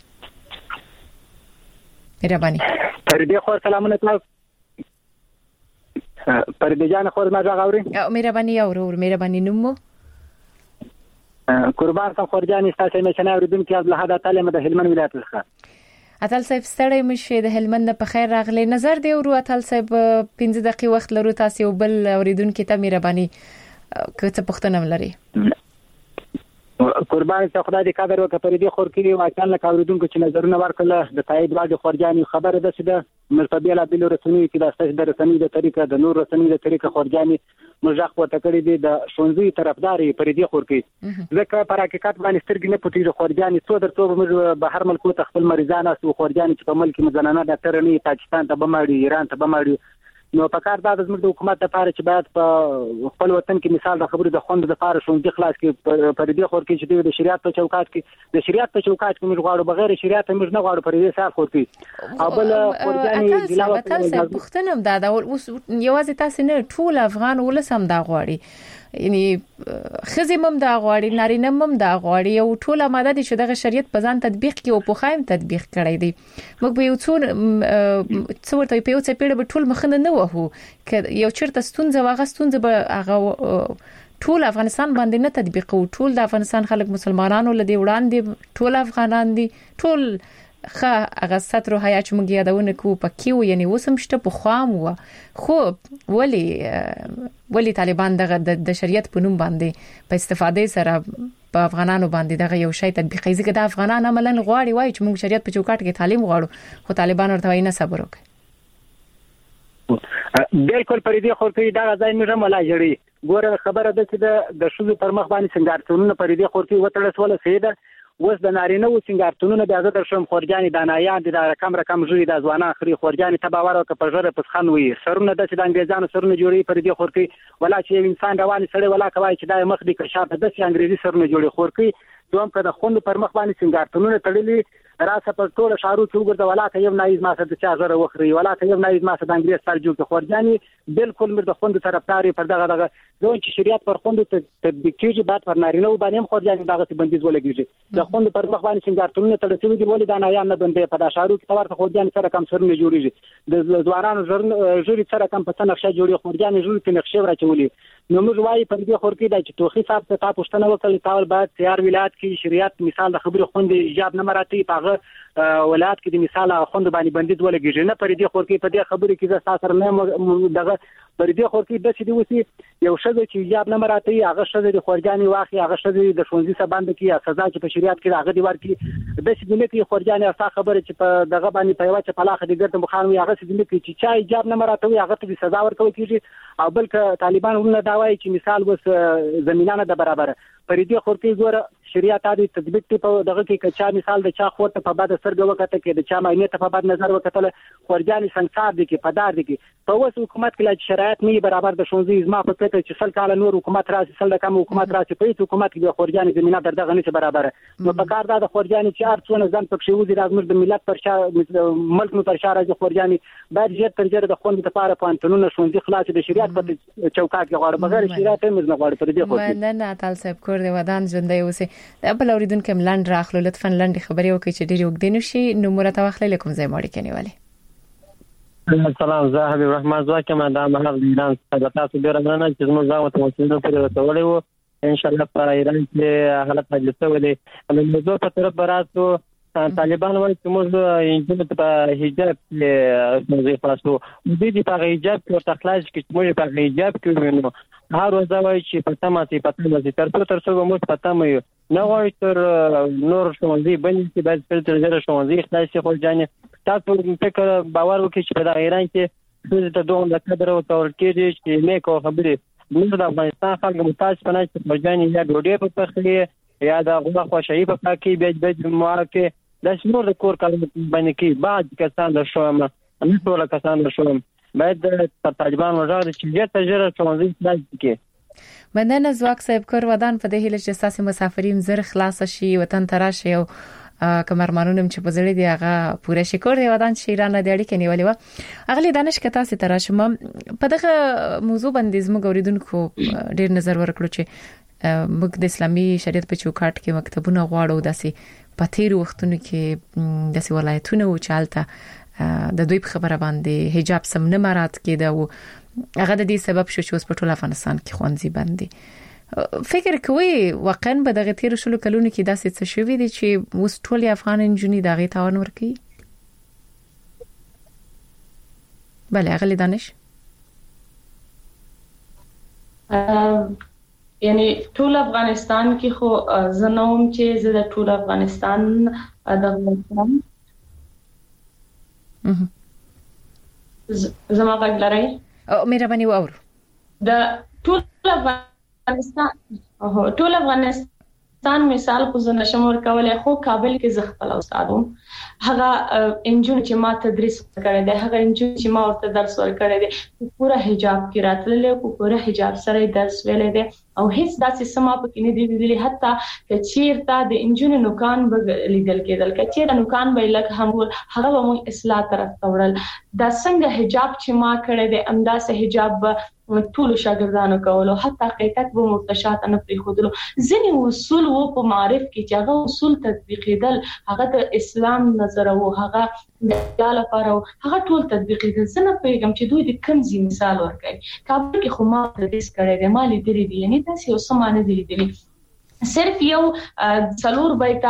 مهرباني پردي خو سلامونه تاسو پردي جان خو ما غاوري مهرباني اورور مهرباني نومو قربان سم خورجاني تاسو مې شنه اوریدونکو از له هدا تعلیم د هلمند ولایت څخه اتل صاحب ستړی مشه د هلمند په خیر راغلی نظر دی ورو اتل صاحب پنځه دقیقې وخت لرو تاسو بل اوریدونکو ته مهرباني که څه پوښتنه لري قربان ته خدای دې قدر وکړي پر دې خور کې واچان له اوریدونکو چې نظرونه ورکړل د تایید واجب خورجاني خبره ده چې د مرتبه بل رسنۍ کې د اساس د رسنۍ د طریقه د نور رسنۍ د طریقه خورجاني مجاخ په تکړه دي د شونځي طرفداري پر دې خور کې ځکه پر حقیقت باندې سترګې نه پټي د خورجاني څو درته موږ بهر ملکو ته خپل مریضان او خورجاني چې په ملک مزنانه ډاکټر نه پاکستان ته بماړي ایران ته بماړي نو په کار دا د زموږ د حکومت لپاره چې باید په خپل وطن کې مثال د خبرو د خوند د لپاره شونډي خلاص کې پر دې خور کې چې د شریعت په چوکاټ کې د شریعت په چوکاټ کې موږ غواړو بغیر شریعت موږ نه غواړو پر دې سال خور کې او بل خورجاني دلاوت تاسو پوښتنه دا دا اوس یوازې تاسو نه ټول افغان ولسم دا غواړي یعنی خزمم دا غواړي نارینه مم دا غواړي او ټول آماده دي چې دغه شریعت په ځان تطبیق کړي او په خایم تطبیق کړي دي موږ به یو څو څو ورته په یو څه پیړه به ټول مخنه نه وهو ک یو چیرته ستونزه واغ ستونزه به هغه ټول افغانستان باندې نه تطبیق او ټول د افغانستان خلک مسلمانانو لدی وړاندې ټول افغانان دي ټول خا هغه سترو حیا چې موږ یادونه کوو پکې و یعنی وسم شته په خام و خو ولی ولی طالبان دغه د شریعت په نوم باندې په استفاده سره په افغانانو باندې دغه یو شی تطبیقي ځکه د افغانانو عملاً غواړي وای چې موږ شریعت په چوکاټ کې تعلیم غواړو خو طالبان ورته نه صبر وکړي بالکل پر دې خورته دا ځای موږ ملا جوړي ګوره خبره ده چې د شوزو پر مخ باندې څنګه پر دې خورته وټړس ولا سیده وس د نارینه و څنګهارتونونه د ازادر شم خورجاني د نایان د رقم رقم جوړي د ځوانان خري خورجاني تباور او کپژره پس خان وي سرونه د انګريزانو سرونه جوړي پر دې خورکي ولا چې انسان روان سره ولا کوي چې د مخ د کشاف د انګريزي سرونه جوړي خورکي دوم په د خوند پر مخ باندې څنګهارتونونه تړلي راسه پر ټول شارو چې وګرځه ولا ته یو نایز ماسه د چا زره وخري ولا ته یو نایز ماسه د انګريز سره جوړ خورجاني بالکل مر د خوند طرفداري پر دغه دغه ځون چې شریعت پر خوند تطبیق کیږي بعد پر نارینه و باندې خورجاني دغه بندیز ولګیږي د خوند پر مخ باندې څنګهارتونونه تړلي دي ولې د نایان نه بندې په د شارو کې تورته خورجاني سره کم سرونه جوړيږي د ځوانانو جوړي سره کم په نقشه جوړي خورجاني جوړي په نقشه راچولي نو موږ وايي پر دې خور کې د توخي صاحب ته تاسو پوښتنه وکړئ تاول بعد تیار ولایت کې شریعت مثال د خبرو خوند ایجاب نه مراتي پاغه ولایت کې د مثال خوند باندې بندیز ولګیږي نه پر دې خور کې په دې خبرو کې زه تاسو نه دغه پر دې خورتي د سې دی وسی یو شذ چې حجاب نه مراته هغه شذ د خورجاني واخی هغه شذ د شونځي سباند کې سزا چې په شریعت کې هغه دی ورکی د سې دی نه کې خورجاني اسا خبره چې په دغه باندې په واچ په لاخه دي ګرته مخان وي هغه سې دی نه کې چې چا حجاب نه مراته هغه ته سزا ورکول کیږي او بلکې طالبان هم نه دا وایي چې مثال وس زمينانه د برابر پر دې خورتي ګوره شریعت عادي تطبیق ته په دغه کې کچا مثال د چا خور ته په بد سرګ وکړه کې د چا ماینه ته په بد نظر وکړه خورجاني سنگسار دي کې پدار دي کې په وس حکومت کې لا شرایط نه برابر د شونځي ازما په پته چې سل کال نور حکومت راسي سل کم حکومت راسي په حکومت کې خورجاني زمينه در دغه نه برابر نو په کار دا د خورجاني چې ارڅونه ځان په شی وزیر اعظم د ملت پر شا ملک نو پر شا راځي خورجاني باید ژر تر ژره د خوند لپاره پانتونونه شونځي خلاص د شریعت په چوکاټ کې غواړي بغیر شریعت هم نه غواړي پر دې خورجاني نه نه تعال صاحب کور دی ودان ژوندې اوسه د بل اوریدونکو ملاند راخلو لطفا لاندې خبري وکړي چې ډېر وګدین شي نو مرته واخلې لكم زي ماړي کني والي السلام زه حبیب الرحمن زواکه ما د مهار د ایران څخه تاسو ډیر مننه چې موږ زغم تاسو پرې رسولې وو ان شاء الله په ایران کې حالت مجلسه ولې د موضوع په طرف براتو طالبان وایي چې موږ انجن په حجاب کې موضوع خلاصو د دې په حجاب کې تخلاص کې موږ په حجاب کې نو هر ورځ وایي چې په تمه سي په تمه سي تر څو تر څو موږ په تمه یو نه غواړي تر نور شونځي باندې چې باید په تر ډیره شونځي خلاصي خو ځانې تاسو فکر باور وکړئ چې په ایران کې څه ته دوه د قدر او تور کې چې نه کو خبرې موږ د افغانستان خلک متاج پناه چې ځانې یا ډوډۍ په پخلي یا د غوښه خوشحالي په پاکي به به موارکه د شنو د کور کار باندې کې بعد کسان د شوم نه ټول کسان د شوم باید د طالبان وژغ چې ډېر تجربه شونځي خلاص کې مننه زواک صاحب کور ودان په دې هیله چې تاسو مسافرین زر خلاص شي وطن تراشي او کمرمانونم چې په زړه دی هغه پوره شکر دی ودان چې ایران د اړیکې نیولې و اغلی دانش کته سي تراشم په دغه موضوع باندې زموږ اوریدونکو ډیر نظر ورکړو چې موږ د اسلامي شریعت په چوکاټ کې مکتبونه غواړو داسې په تیر وختونو کې داسې ولایتونه او چالتہ د دوی په خبره باندې حجاب سم نه مراد کېده او هغه د دې سبب شو چې اوس په ټول افغانستان کې خوندزي باندې فکر کوي واقعا به دغه تیر شلو کلونو کې داسې څه شوی دي چې اوس ټول افغان انجونی دغه تاوان ورکي بله اغلی دانش یعنی ټول افغانستان کې خو زنوم چې زه د ټول افغانستان د غوښتم زما غږ لري او مهرباني وور د ټول افغانستان او ټول افغانستان مثال خو زه نشم ورکولای خو کابل کې زه خپل استادوم هغه انجن چې ما تدریس کړی دی هغه انجن چې ما ورته درس ورکړی دی پورا حجاب کې راتللی او پورا حجاب سره درس ویلې دی او هیڅ داسې سما پکې نه دی ویلي حتی چې چیرته د انجن نوکان به لیدل کېدل چې چیرته نوکان به لکه هم هغه به مو اصلاح طرف تورل دا څنګه حجاب چې ما کړی دی انداسه حجاب ټول شاګردانو کولو حتی قیتک به مرتشات نه پری خودلو ځینې اصول وو په معرف کې چې هغه اصول تطبیقېدل هغه د اسلام نظر او هغه د لپاره هغه ټول تطبیقېدل څنګه پیغام چې دوی د کمزي مثال ورکړي کابل کې خو ما تدریس کړی دی مالي درې دی یعنی تاسو یو سمانه دی دی صرف یو څلور بیتا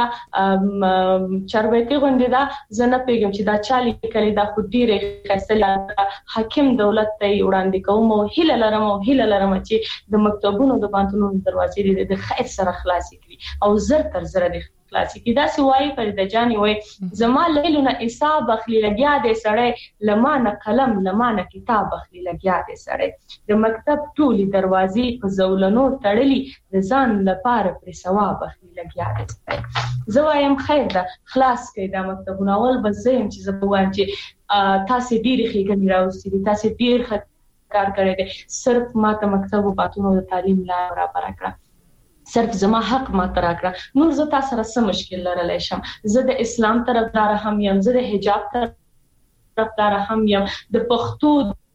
چار بیتي غونډه دا زنه پیغام چې دا چالي کړي دا خو ډیره خاصه حاکم دولت ته وړاندې کوم او هله لرم او هله لرم چې د مکتبونو د بانتونو دروازې د خیر سره خلاصي کړي او زر تر زر د خلاصي کړي دا سوای فرید جاني وای زما لیلونه حساب اخلي لګیا دې سړی لمانه قلم لمانه کتاب اخلي لګیا دې سړی د مکتب ټولي دروازې په زولنو تړلي د ځان لپاره پر ثواب اخلي لګیا دې زوایم خیر ده خلاص کړي دا مکتبونه اول بزیم چې زبوان چې تاسو ډیر ښه راوستي تاسو ډیر ښه کار کړی دی صرف ماته مکتب او باتونو د تعلیم لا برابر کړه صرف زما حق ما ترا کړه نو زه تاسو سره سم مشکل لرلای شم زه د اسلام طرفدار هم یم زه د حجاب طرفدار هم یم د پښتو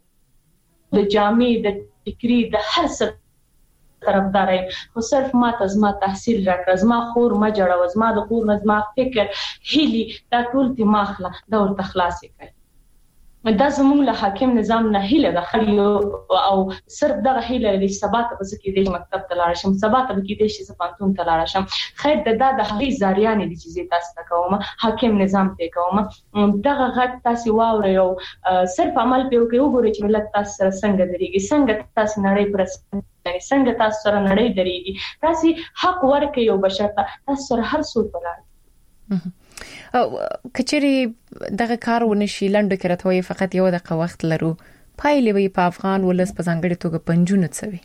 د جامع د فکری د هر څه طرفدار یم خو صرف ما ته زما تحصیل راکړه زما خور ما جوړه زما د خور زما فکر هیلي دا ټول دماغ لا دا ورته خلاص کړي دا زموږ له حاکم نظام نه هیله ده خو او صرف دغه هیله لري چې سبا ته به کې د مکتب ته لاړ شم سبا ته به کې د شي زپانتون ته لاړ شم خیر د دا د هغې زاریانې دي چې زه تاسو ته کوم حاکم نظام ته کوم دغه غږ تاسو واورئ او صرف عمل په وکړئ وګورئ چې ملت تاسو سره څنګه درېږي څنګه تاسو نړۍ پر څنګه تاسو سره نړۍ درېږي تاسو حق ورکړئ او بشرته تاسو سره هر څوک ولاړ او کچري دغه کار ونشي لنډو کې راته فقط یو دقیقه وخت لرو پایلې وي په افغان ولس په ځانګړي توګه پنځونه څوي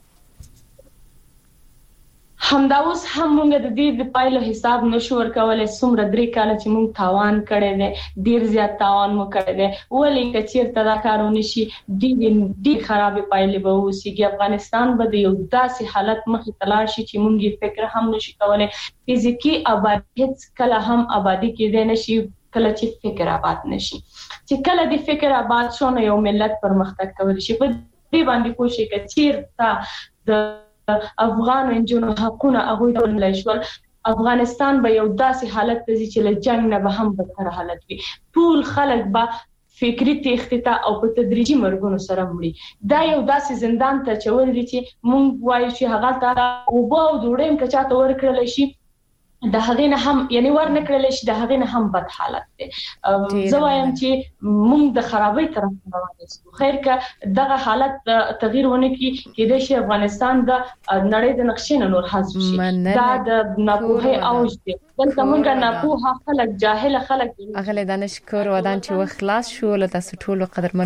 همدا اوس هم موږ د دې د پایلو حساب نشو ورکولای څومره درې کاله چې موږ تاوان کړی دی ډیر زیات تاوان مو کړی دی ولې کچیر ته دا کارونه شي ډیر ډیر خراب پایلې به وسیږي افغانستان به د یو داسې حالت مخې ته لاړ شي چې موږ یې فکر هم نشو کولای فزیکی آبادی هیڅ کله هم آبادی کېدای نشي کله چې فکر آباد نشي چې کله د فکر آباد شونه یو ملت پرمختګ کوي شي په دې باندې کوشش کوي چې تا د افغان انجونو حقونه هغه د ولشل افغانستان به یو داسې حالت ته چې له جنگ نه به هم بدتر حالت وي ټول خلک به فکری تخطیط او په تدریجي مرګونو سره مړي دا یو داسې زندان ته چول دي چې مونږ وایو چې هغه ته او به دوړم کچاته ورکړل شي د هغې نه هم یعنی ور نه کړل شي د هغې نه هم بد حالت دی زه وایم چې مونږ د خرابۍ طرف روان یو خیر که دغه حالت تغییر ونه کړي کېدای شي افغانستان د نړۍ د نقشې نه نور حذف شي دا د ناپوهۍ اوج دی دلته مونږه ناپوه خلک جاهل خلک اغله دانشکور ودان چې وخلاص شو له تاسو ټولو قدرمن